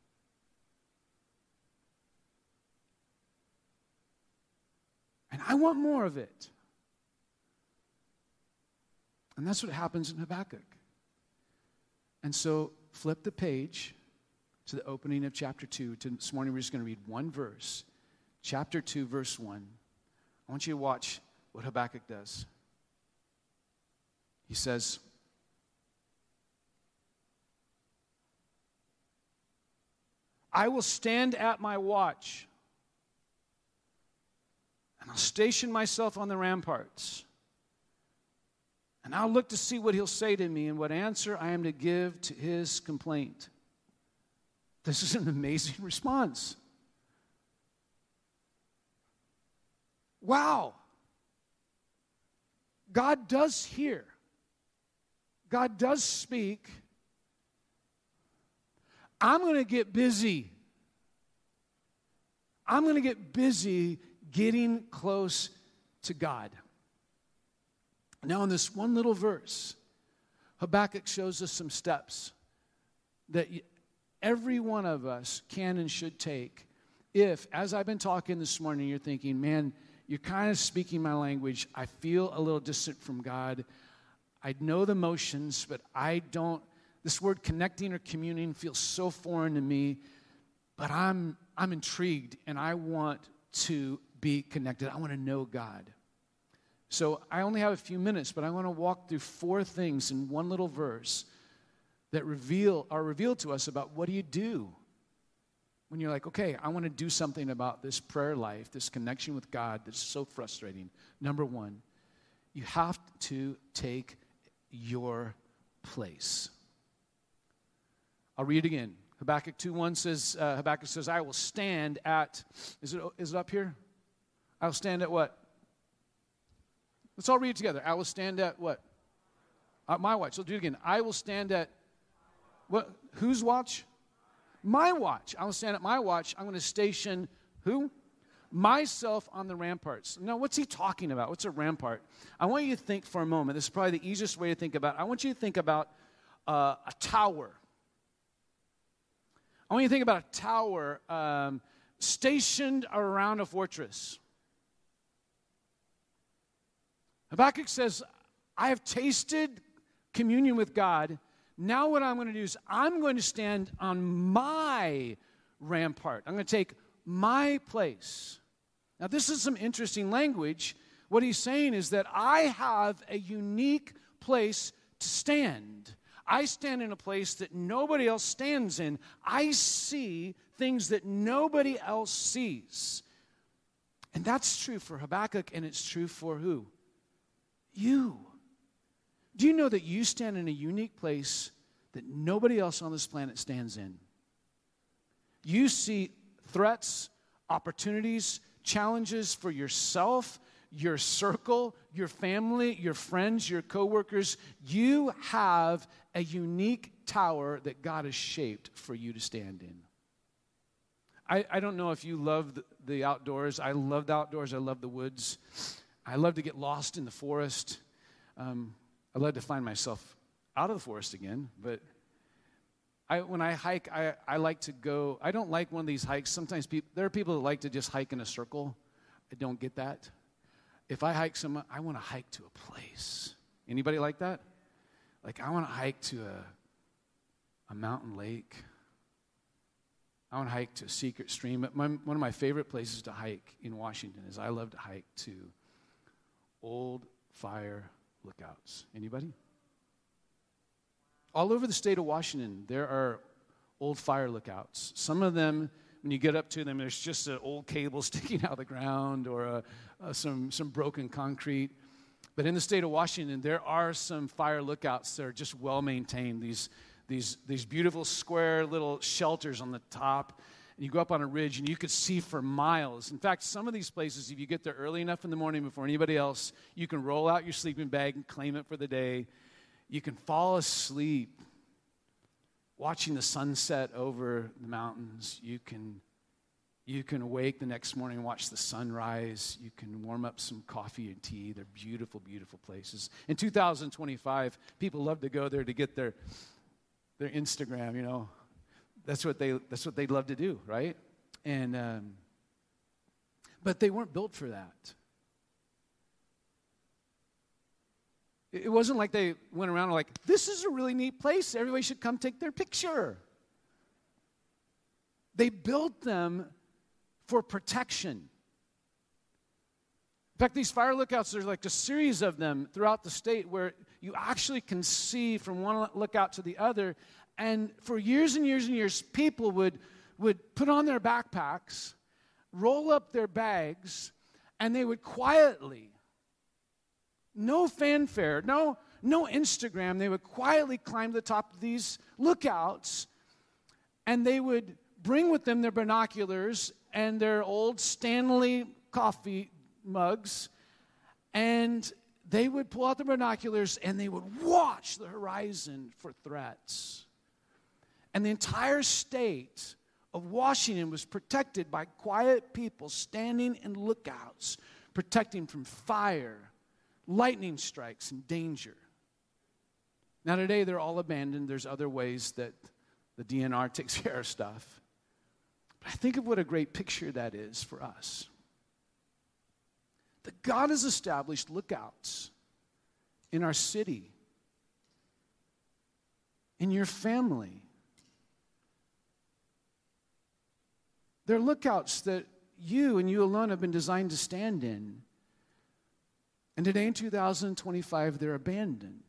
And I want more of it. And that's what happens in Habakkuk. And so flip the page to the opening of chapter two. This morning we're just going to read one verse. Chapter two, verse one. I want you to watch what Habakkuk does. He says, I will stand at my watch, and I'll station myself on the ramparts. And I'll look to see what he'll say to me and what answer I am to give to his complaint. This is an amazing response. Wow. God does hear. God does speak. I'm going to get busy. I'm going to get busy getting close to God. Now, in this one little verse, Habakkuk shows us some steps that every one of us can and should take if, as I've been talking this morning, you're thinking, man, you're kind of speaking my language. I feel a little distant from God. I know the motions, but I don't, this word connecting or communing feels so foreign to me, but I'm I'm intrigued and I want to be connected. I want to know God. So I only have a few minutes, but I want to walk through four things in one little verse that reveal are revealed to us about what do you do when you're like, okay, I want to do something about this prayer life, this connection with God that's so frustrating. Number one, you have to take your place. I'll read it again. Habakkuk two one says, uh, Habakkuk says, I will stand at, is it, is it up here? I will stand at what? Let's all read it together. I will stand at what? At my watch. Let's do it again. I will stand at what? Whose watch? My watch. I will stand at my watch. I'm going to station who? Myself on the ramparts. Now, what's he talking about? What's a rampart? I want you to think for a moment. This is probably the easiest way to think about it. I want you to think about uh, a tower. I want you to think about a tower um, stationed around a fortress. Habakkuk says, I have tasted communion with God. Now what I'm going to do is I'm going to stand on my rampart. I'm going to take my place. Now this is some interesting language. What he's saying is that I have a unique place to stand. I stand in a place that nobody else stands in. I see things that nobody else sees. And that's true for Habakkuk, and it's true for who? You. Do you know that you stand in a unique place that nobody else on this planet stands in? You see threats, opportunities, challenges for yourself, your circle, your family, your friends, your coworkers. You have a unique tower that God has shaped for you to stand in. I, I don't know if you love the, the outdoors. I love the outdoors. I love the woods. I love to get lost in the forest. Um, I love to find myself out of the forest again. But I, when I hike, I, I like to go. I don't like one of these hikes. Sometimes people, there are people that like to just hike in a circle. I don't get that. If I hike somewhere, I want to hike to a place. Anybody like that? Like, I want to hike to a, a mountain lake. I want to hike to a secret stream. But my, one of my favorite places to hike in Washington is I love to hike to old fire lookouts. Anybody? All over the state of Washington, there are old fire lookouts. Some of them, when you get up to them, there's just an old cable sticking out of the ground or a, a, some, some broken concrete. But in the state of Washington, there are some fire lookouts that are just well-maintained, these, these, these beautiful square little shelters on the top. And you go up on a ridge, and you could see for miles. In fact, some of these places, if you get there early enough in the morning before anybody else, you can roll out your sleeping bag and claim it for the day. You can fall asleep watching the sunset over the mountains. You can, you can awake the next morning and watch the sunrise. You can warm up some coffee and tea. They're beautiful, beautiful places. In two thousand twenty-five, people love to go there to get their, their Instagram, you know. That's what they that's what they'd love to do, right? And um, but they weren't built for that. It wasn't like they went around and like, this is a really neat place. Everybody should come take their picture. They built them for protection. In fact, these fire lookouts, there's like a series of them throughout the state where you actually can see from one lookout to the other. And for years and years and years, people would, would put on their backpacks, roll up their bags, and they would quietly, no fanfare, no, no Instagram, they would quietly climb to the top of these lookouts and they would bring with them their binoculars and their old Stanley coffee mugs, and they would pull out the binoculars and they would watch the horizon for threats. And the entire state of Washington was protected by quiet people standing in lookouts, protecting from fire, lightning strikes, and danger. Now today they're all abandoned. There's other ways that the D N R takes care of stuff. But I think of what a great picture that is for us. That God has established lookouts in our city, in your family. They're lookouts that you and you alone have been designed to stand in. And today in two thousand twenty-five, they're abandoned.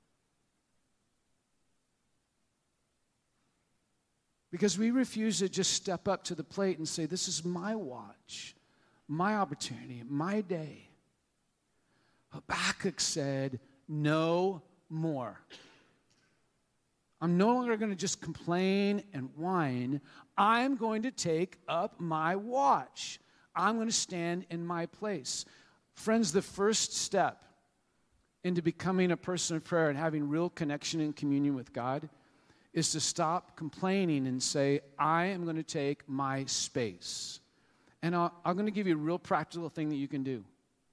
Because we refuse to just step up to the plate and say, this is my watch, my opportunity, my day. Habakkuk said, no more. I'm no longer going to just complain and whine. I'm going to take up my watch. I'm going to stand in my place. Friends, the first step into becoming a person of prayer and having real connection and communion with God is to stop complaining and say, I am going to take my space. And I'll, I'm going to give you a real practical thing that you can do.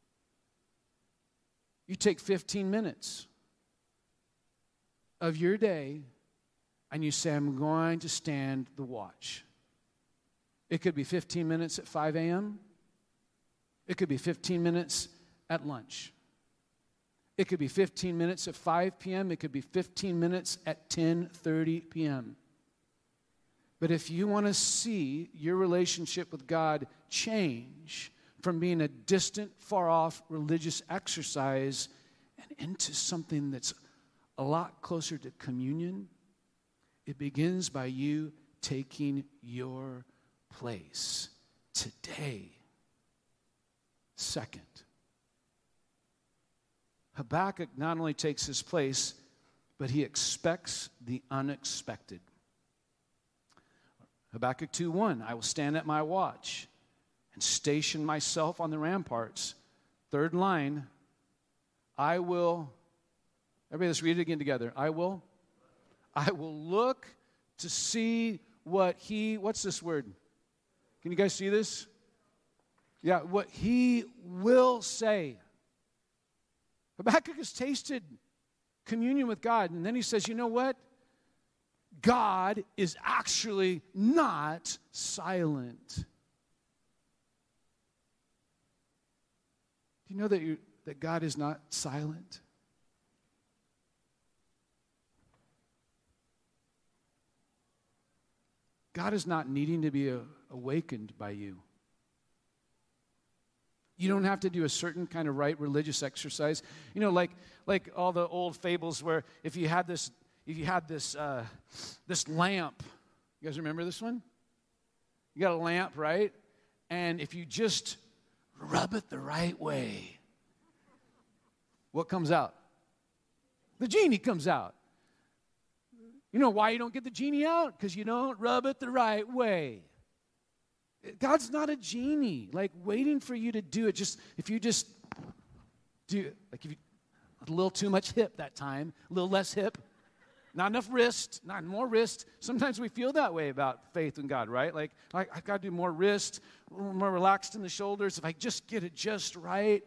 You take fifteen minutes of your day and you say, I'm going to stand the watch. It could be fifteen minutes at five a.m. It could be fifteen minutes at lunch. It could be fifteen minutes at five p.m. It could be fifteen minutes at ten thirty p.m. But if you want to see your relationship with God change from being a distant, far-off religious exercise and into something that's a lot closer to communion, it begins by you taking your place today. Second, Habakkuk not only takes his place, but he expects the unexpected. Habakkuk two one, I will stand at my watch and station myself on the ramparts. Third line, I will, everybody let's read it again together. I will, I will look to see what he, what's this word? Can you guys see this? Yeah, what he will say. Habakkuk has tasted communion with God, and then he says, you know what? God is actually not silent. Do you know that, you, that God is not silent? God is not needing to be a, awakened by you. You don't have to do a certain kind of right religious exercise. You know, like like all the old fables where if you had this if you had this uh, this lamp, you guys remember this one? You got a lamp, right? And if you just rub it the right way, what comes out? The genie comes out. You know why you don't get the genie out? Because you don't rub it the right way. God's not a genie, like waiting for you to do it. Just if you just do it, like if you a little too much hip that time, a little less hip, not enough wrist, not more wrist. Sometimes we feel that way about faith in God, right? Like I, I got to do more wrist, a little more relaxed in the shoulders. If I just get it just right,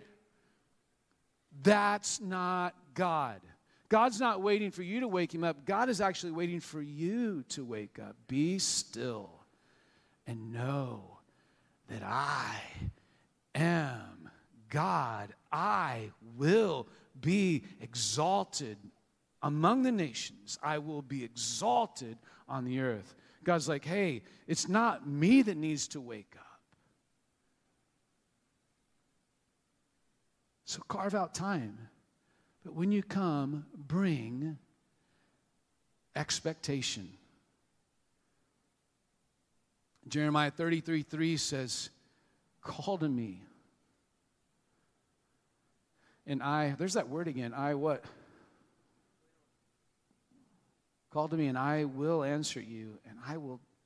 that's not God. God's not waiting for you to wake him up. God is actually waiting for you to wake up. Be still. And know that I am God. I will be exalted among the nations. I will be exalted on the earth. God's like, hey, it's not me that needs to wake up. So carve out time. But when you come, bring expectation. Jeremiah thirty-three three says, call to me. And I, there's that word again, I what? Call to me and I will answer you and I will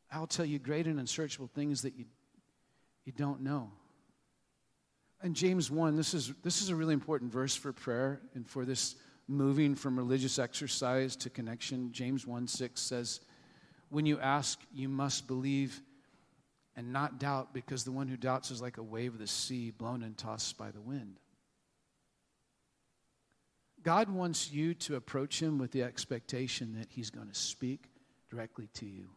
I'll tell you great and unsearchable things that you, you don't know. And James one, this is, this is a really important verse for prayer and for this moving from religious exercise to connection. James one six says, when you ask, you must believe and not doubt, because the one who doubts is like a wave of the sea blown and tossed by the wind. God wants you to approach him with the expectation that he's going to speak directly to you.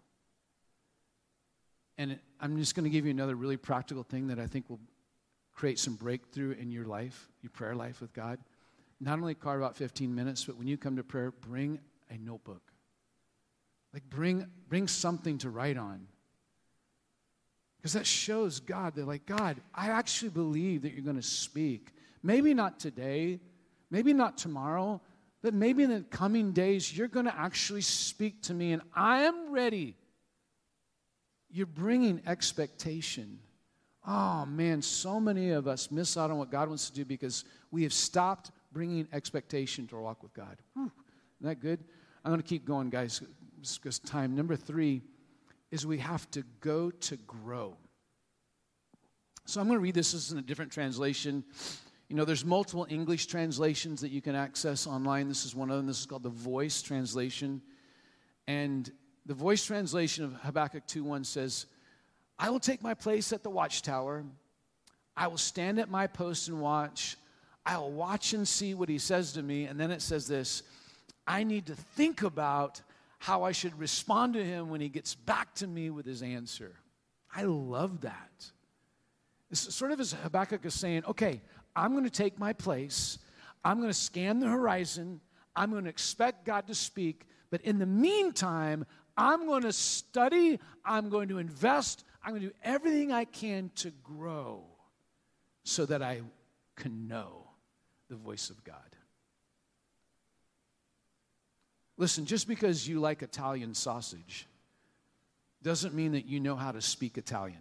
And I'm just going to give you another really practical thing that I think will create some breakthrough in your life, your prayer life with God. Not only carve out fifteen minutes, but when you come to prayer, bring a notebook. Like bring, bring something to write on. Because that shows God that, like, God, I actually believe that you're going to speak. Maybe not today, maybe not tomorrow, but maybe in the coming days, you're going to actually speak to me, and I am ready. You're bringing expectation. Oh, man, so many of us miss out on what God wants to do because we have stopped bringing expectation to our walk with God. Whew. Isn't that good? I'm going to keep going, guys, because time. Number three is we have to go to grow. So I'm going to read this. This is in a different translation. You know, there's multiple English translations that you can access online. This is one of them. This is called the Voice translation. And the Voice translation of Habakkuk two one says, I will take my place at the watchtower. I will stand at my post and watch. I will watch and see what he says to me. And then it says this, I need to think about how I should respond to him when he gets back to me with his answer. I love that. It's sort of as Habakkuk is saying, okay, I'm going to take my place. I'm going to scan the horizon. I'm going to expect God to speak. But in the meantime, I'm going to study. I'm going to invest. I'm going to do everything I can to grow so that I can know the voice of God. Listen, just because you like Italian sausage doesn't mean that you know how to speak Italian.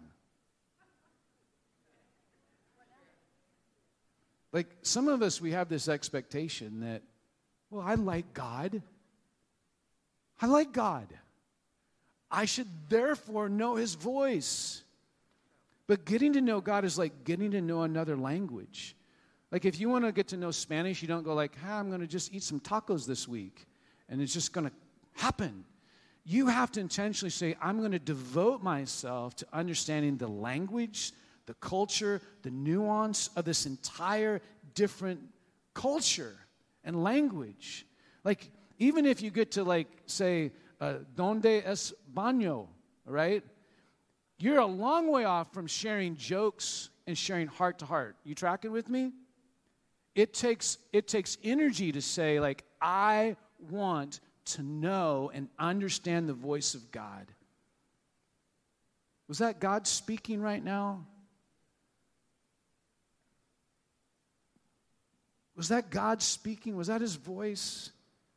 Like some of us, we have this expectation that, well, I like God. I like God. I should therefore know his voice. But getting to know God is like getting to know another language. Like if you want to get to know Spanish, you don't go like, ah, I'm going to just eat some tacos this week. And it's just going to happen. You have to intentionally say, I'm going to devote myself to understanding the language, the culture, the nuance of this entire different culture and language. Like, even if you get to, like, say, uh, donde es baño, right? You're a long way off from sharing jokes and sharing heart to heart. You tracking with me? It takes, it takes energy to say, like, I want to know and understand the voice of God. Was that God speaking right now? Was that God speaking? Was that his voice?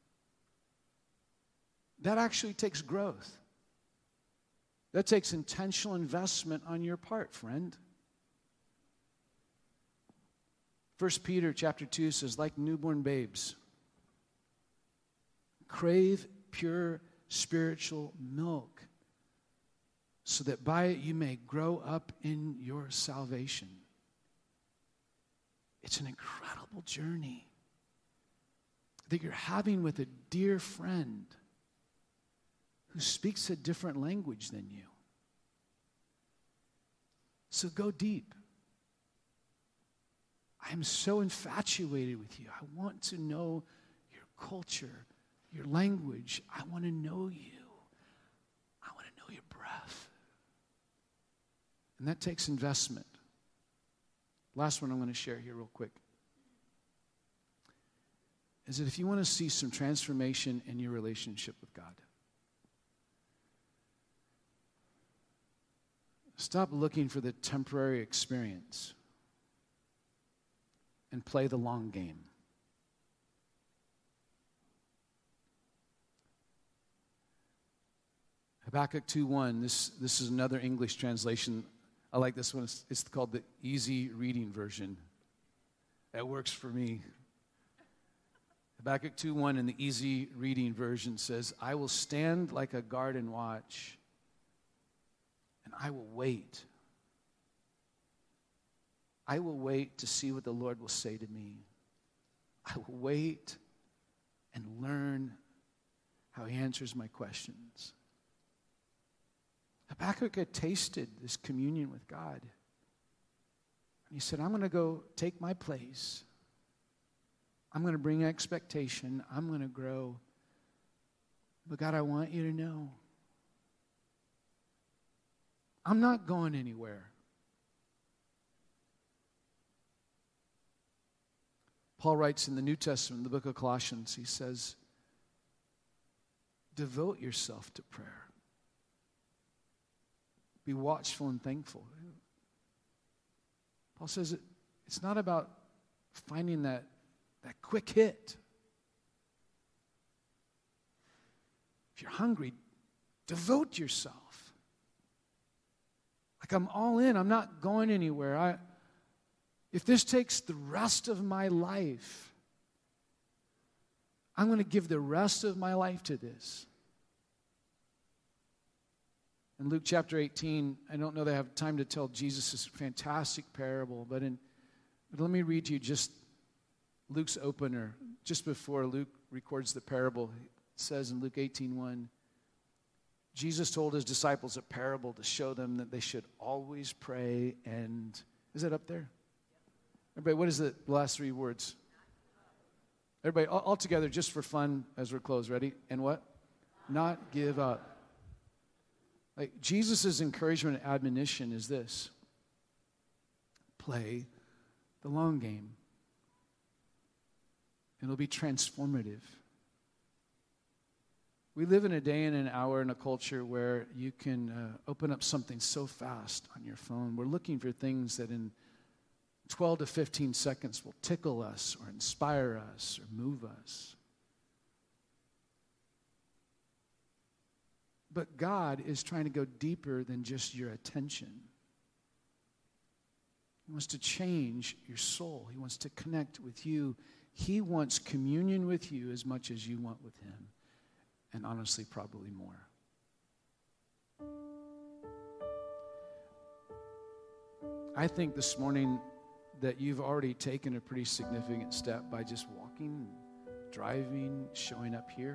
That actually takes growth. That takes intentional investment on your part, friend. First Peter chapter two says, like newborn babes, crave pure spiritual milk, so that by it you may grow up in your salvation. It's an incredible journey that you're having with a dear friend who speaks a different language than you. So go deep. I am so infatuated with you. I want to know your culture, your language. I want to know you. I want to know your breath. And that takes investment. Last one I'm going to share here real quick is that if you want to see some transformation in your relationship with God, stop looking for the temporary experience and play the long game. Habakkuk two one, this, this is another English translation. I like this one. It's, it's called the Easy Reading Version. That works for me. Habakkuk two one in the Easy Reading Version says, I will stand like a guard and watch and I will wait. I will wait to see what the Lord will say to me. I will wait and learn how he answers my questions. Habakkuk had tasted this communion with God. And he said, I'm going to go take my place. I'm going to bring expectation. I'm going to grow. But God, I want you to know, I'm not going anywhere. Paul writes in the New Testament, the book of Colossians, he says, devote yourself to prayer. Be watchful and thankful. Paul says it, it's not about finding that, that quick hit. If you're hungry, devote yourself. Like, I'm all in. I'm not going anywhere. I, if this takes the rest of my life, I'm going to give the rest of my life to this. In Luke chapter eighteen, I don't know that I have time to tell Jesus' fantastic parable, but, in, but let me read to you just Luke's opener. Just before Luke records the parable, it says in Luke eighteen one, Jesus told his disciples a parable to show them that they should always pray and, is that up there? Everybody, what is the last three words? Everybody, all, all together, just for fun as we're closed. Ready? And what? Not give up. Like, Jesus' encouragement and admonition is this: play the long game. It'll be transformative. We live in a day and an hour in a culture where you can uh, open up something so fast on your phone. We're looking for things that in twelve to fifteen seconds will tickle us or inspire us or move us. But God is trying to go deeper than just your attention. He wants to change your soul. He wants to connect with you. He wants communion with you as much as you want with him. And honestly, probably more. I think this morning that you've already taken a pretty significant step by just walking, driving, showing up here.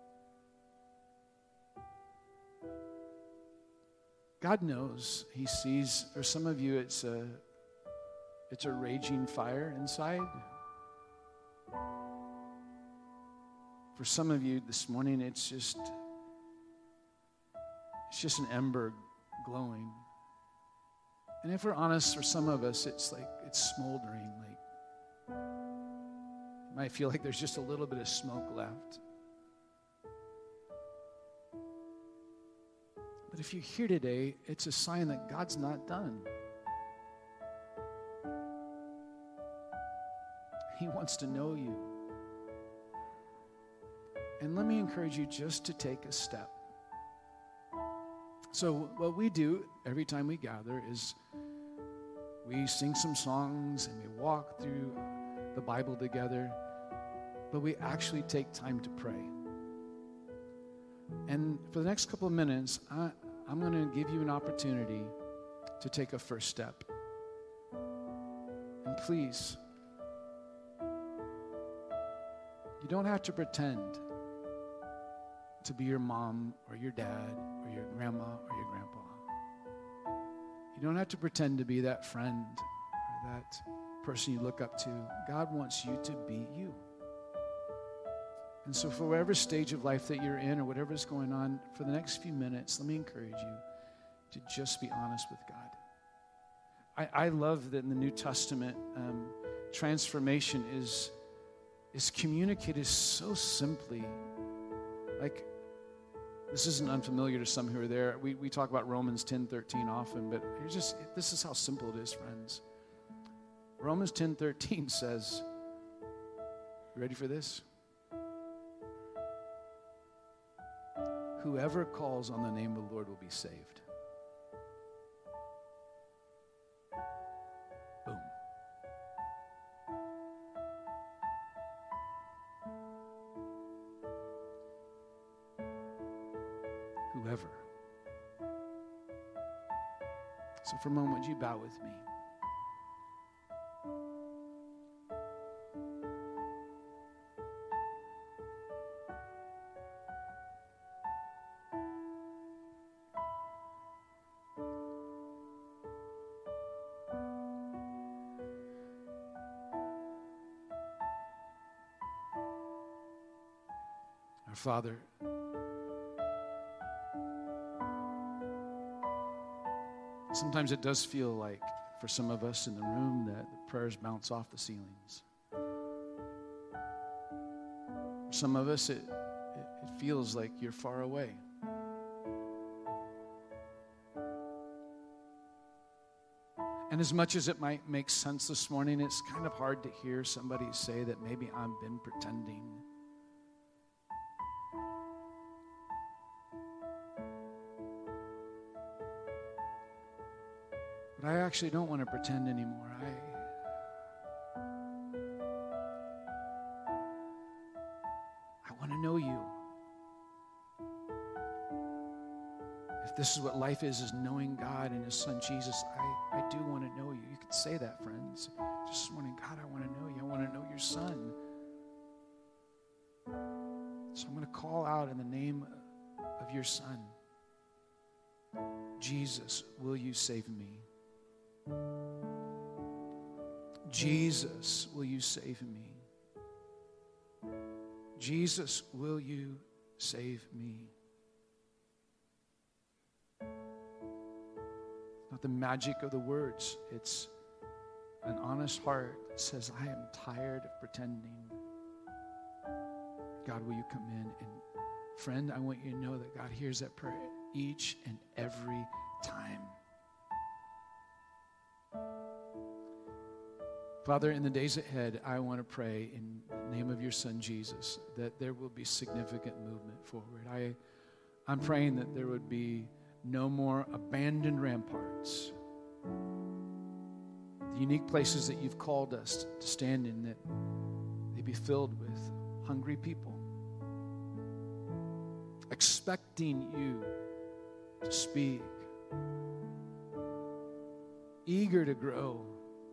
God knows. He sees. For some of you, it's a, it's a raging fire inside. For some of you this morning, it's just, it's just an ember glowing. And if we're honest, for some of us, it's like, it's smoldering. Like, you might feel like there's just a little bit of smoke left. But if you're here today, it's a sign that God's not done. He wants to know you. And let me encourage you just to take a step. So what we do every time we gather is we sing some songs and we walk through the Bible together, but we actually take time to pray. And for the next couple of minutes, I, I'm going to give you an opportunity to take a first step. And please, you don't have to pretend to be your mom or your dad or your grandma or your grandpa. You don't have to pretend to be that friend or that person you look up to. God wants you to be you. And so for whatever stage of life that you're in or whatever's going on, for the next few minutes, let me encourage you to just be honest with God. I, I love that in the New Testament, um, transformation is, is communicated so simply. Like, this isn't unfamiliar to some who are there. We, we talk about Romans ten thirteen often, but here's just, this is how simple it is, friends. Romans ten thirteen says, you ready for this? Whoever calls on the name of the Lord will be saved. Boom. Whoever. So for a moment, would you bow with me? Our Father, sometimes it does feel like, for some of us in the room, that the prayers bounce off the ceilings. For some of us, it, it, it feels like you're far away. And as much as it might make sense this morning, it's kind of hard to hear somebody say that maybe I've been pretending. But I actually don't want to pretend anymore. I, I want to know you. If this is what life is, is knowing God and His Son Jesus, I, I do want to know you. You can say that, friends. Just this morning, God, I want to know you. I want to know your Son. So I'm going to call out in the name of your Son. Jesus, will you save me? Jesus, will you save me? Jesus, will you save me? Not the magic of the words. It's an honest heart that says, I am tired of pretending. God, will you come in? And friend, I want you to know that God hears that prayer each and every time. Father, in the days ahead, I want to pray in the name of your Son, Jesus, that there will be significant movement forward. I, I'm praying that there would be no more abandoned ramparts. The unique places that you've called us to stand in, that they be filled with hungry people, expecting you to speak, eager to grow,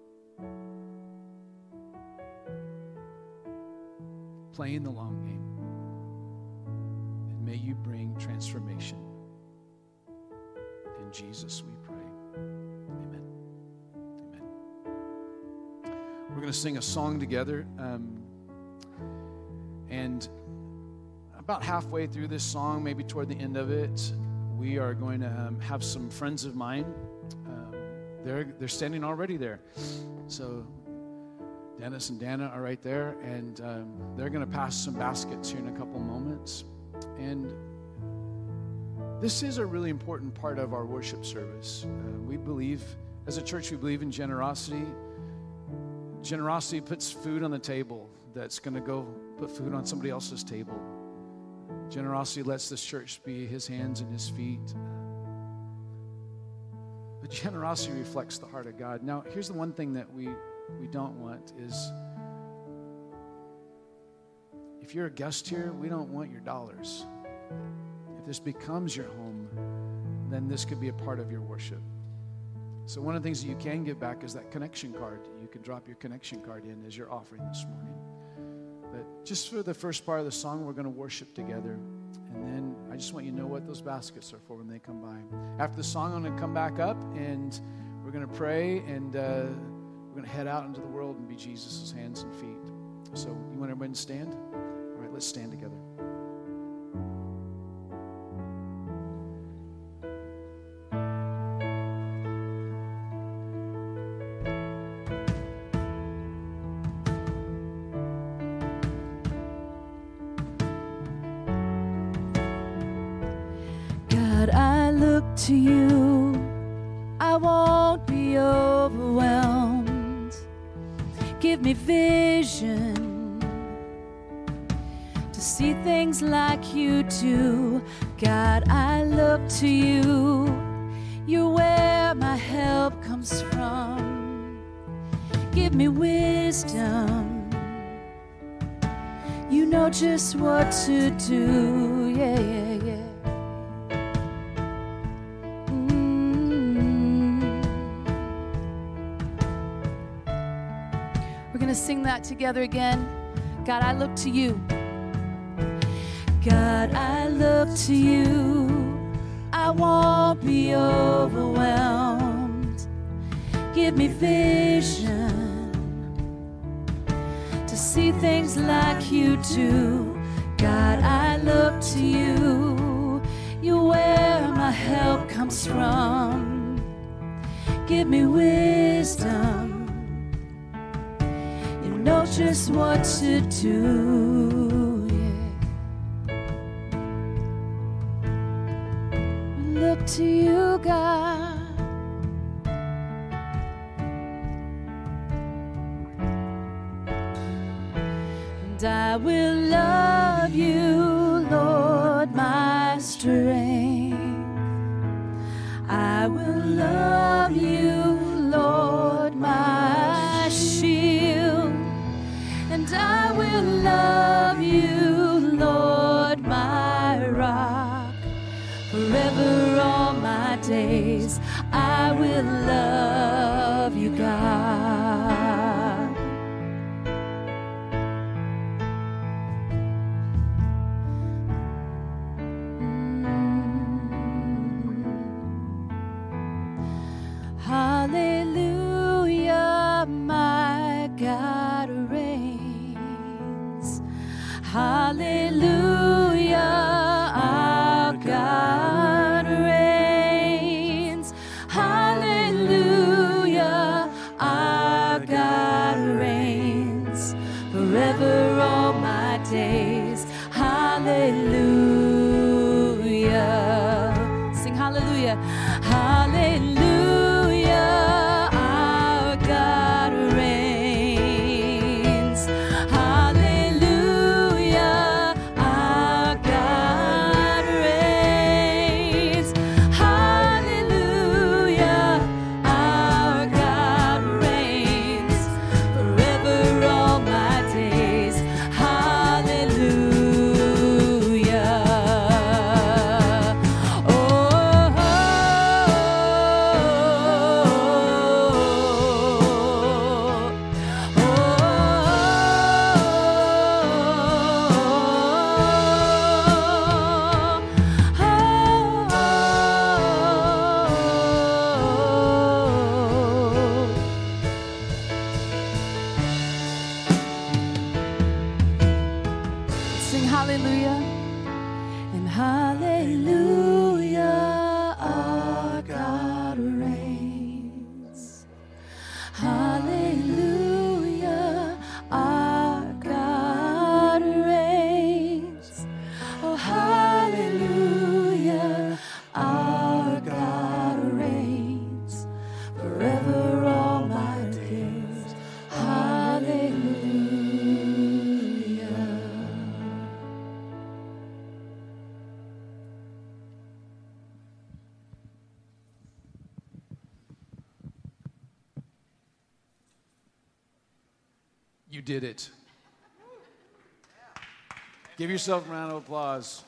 playing the long game. And may you bring transformation. In Jesus we pray. Amen. Amen. We're going to sing a song together. Um, and about halfway through this song, maybe toward the end of it, we are going to um, have some friends of mine. Um, they're, they're standing already there. So Dennis and Dana are right there, and um, they're going to pass some baskets here in a couple moments. And this is a really important part of our worship service. Uh, we believe, as a church, we believe in generosity. Generosity puts food on the table that's going to go put food on somebody else's table. Generosity lets this church be His hands and His feet. But generosity reflects the heart of God. Now, here's the one thing that we we don't want is, if you're a guest here, we don't want your dollars. If this becomes your home, then this could be a part of your worship. So one of the things that you can give back is that connection card. You can drop your connection card in as your offering this morning. But just for the first part of the song, we're going to worship together. And then I just want you to know what those baskets are for when they come by. After the song, I'm going to come back up and we're going to pray, and uh, we're going to head out into the world and be Jesus' hands and feet. So you want everybody to stand? All right, let's stand together. God, I look to you. I won't be overwhelmed. Give me vision to see things like you do. God, I look to you. You're where my help comes from. Give me wisdom. You know just what to do. Yeah, yeah, yeah. Mm-hmm. sing that together again? God, I look to you. God, I look to you. I won't be overwhelmed. Give me vision to see things like you do. God, I look to you. You're where my help comes from. Give me wisdom. You know just what to do. Yeah. Look to you, God. And I will love you, Lord, my strength. I will love you, Lord, my shield. And I will love you, Lord, my rock. Forever all my days, I will love you, God. Hallelujah, my God reigns. Hallelujah, our God reigns. Hallelujah, our God reigns. Forever all my days. Hallelujah. Sing hallelujah. Hallelujah. You did it. Give yourself a round of applause.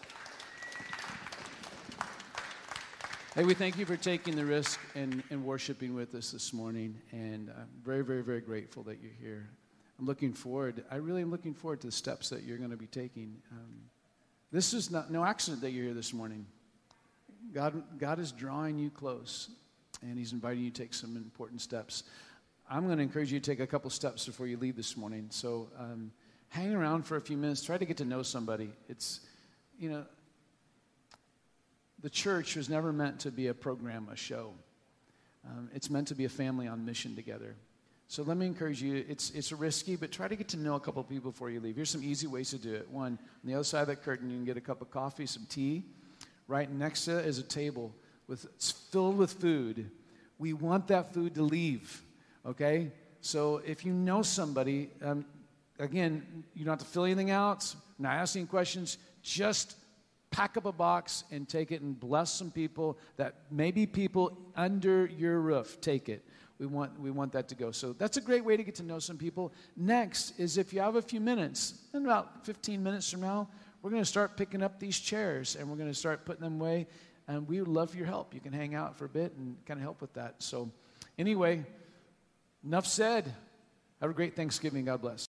Hey, we thank you for taking the risk and, and worshiping with us this morning. And I'm very, very, very grateful that you're here. I'm looking forward. I really am looking forward to the steps that you're going to be taking. Um, this is not no accident that you're here this morning. God, God is drawing you close, and He's inviting you to take some important steps. I'm going to encourage you to take a couple steps before you leave this morning. So um, hang around for a few minutes. Try to get to know somebody. It's, you know, the church was never meant to be a program, a show. Um, it's meant to be a family on mission together. So let me encourage you. It's it's risky, but try to get to know a couple people before you leave. Here's some easy ways to do it. One, on the other side of that curtain, you can get a cup of coffee, some tea. Right next to it is a table with it's filled with food. We want that food to leave. Okay, so if you know somebody, um, again, you don't have to fill anything out, not asking questions, just pack up a box and take it and bless some people that maybe people under your roof. Take it. We want we want that to go. So that's a great way to get to know some people. Next is if you have a few minutes, in about fifteen minutes from now, we're going to start picking up these chairs and we're going to start putting them away. And we would love your help. You can hang out for a bit and kind of help with that. So anyway, enough said. Have a great Thanksgiving. God bless.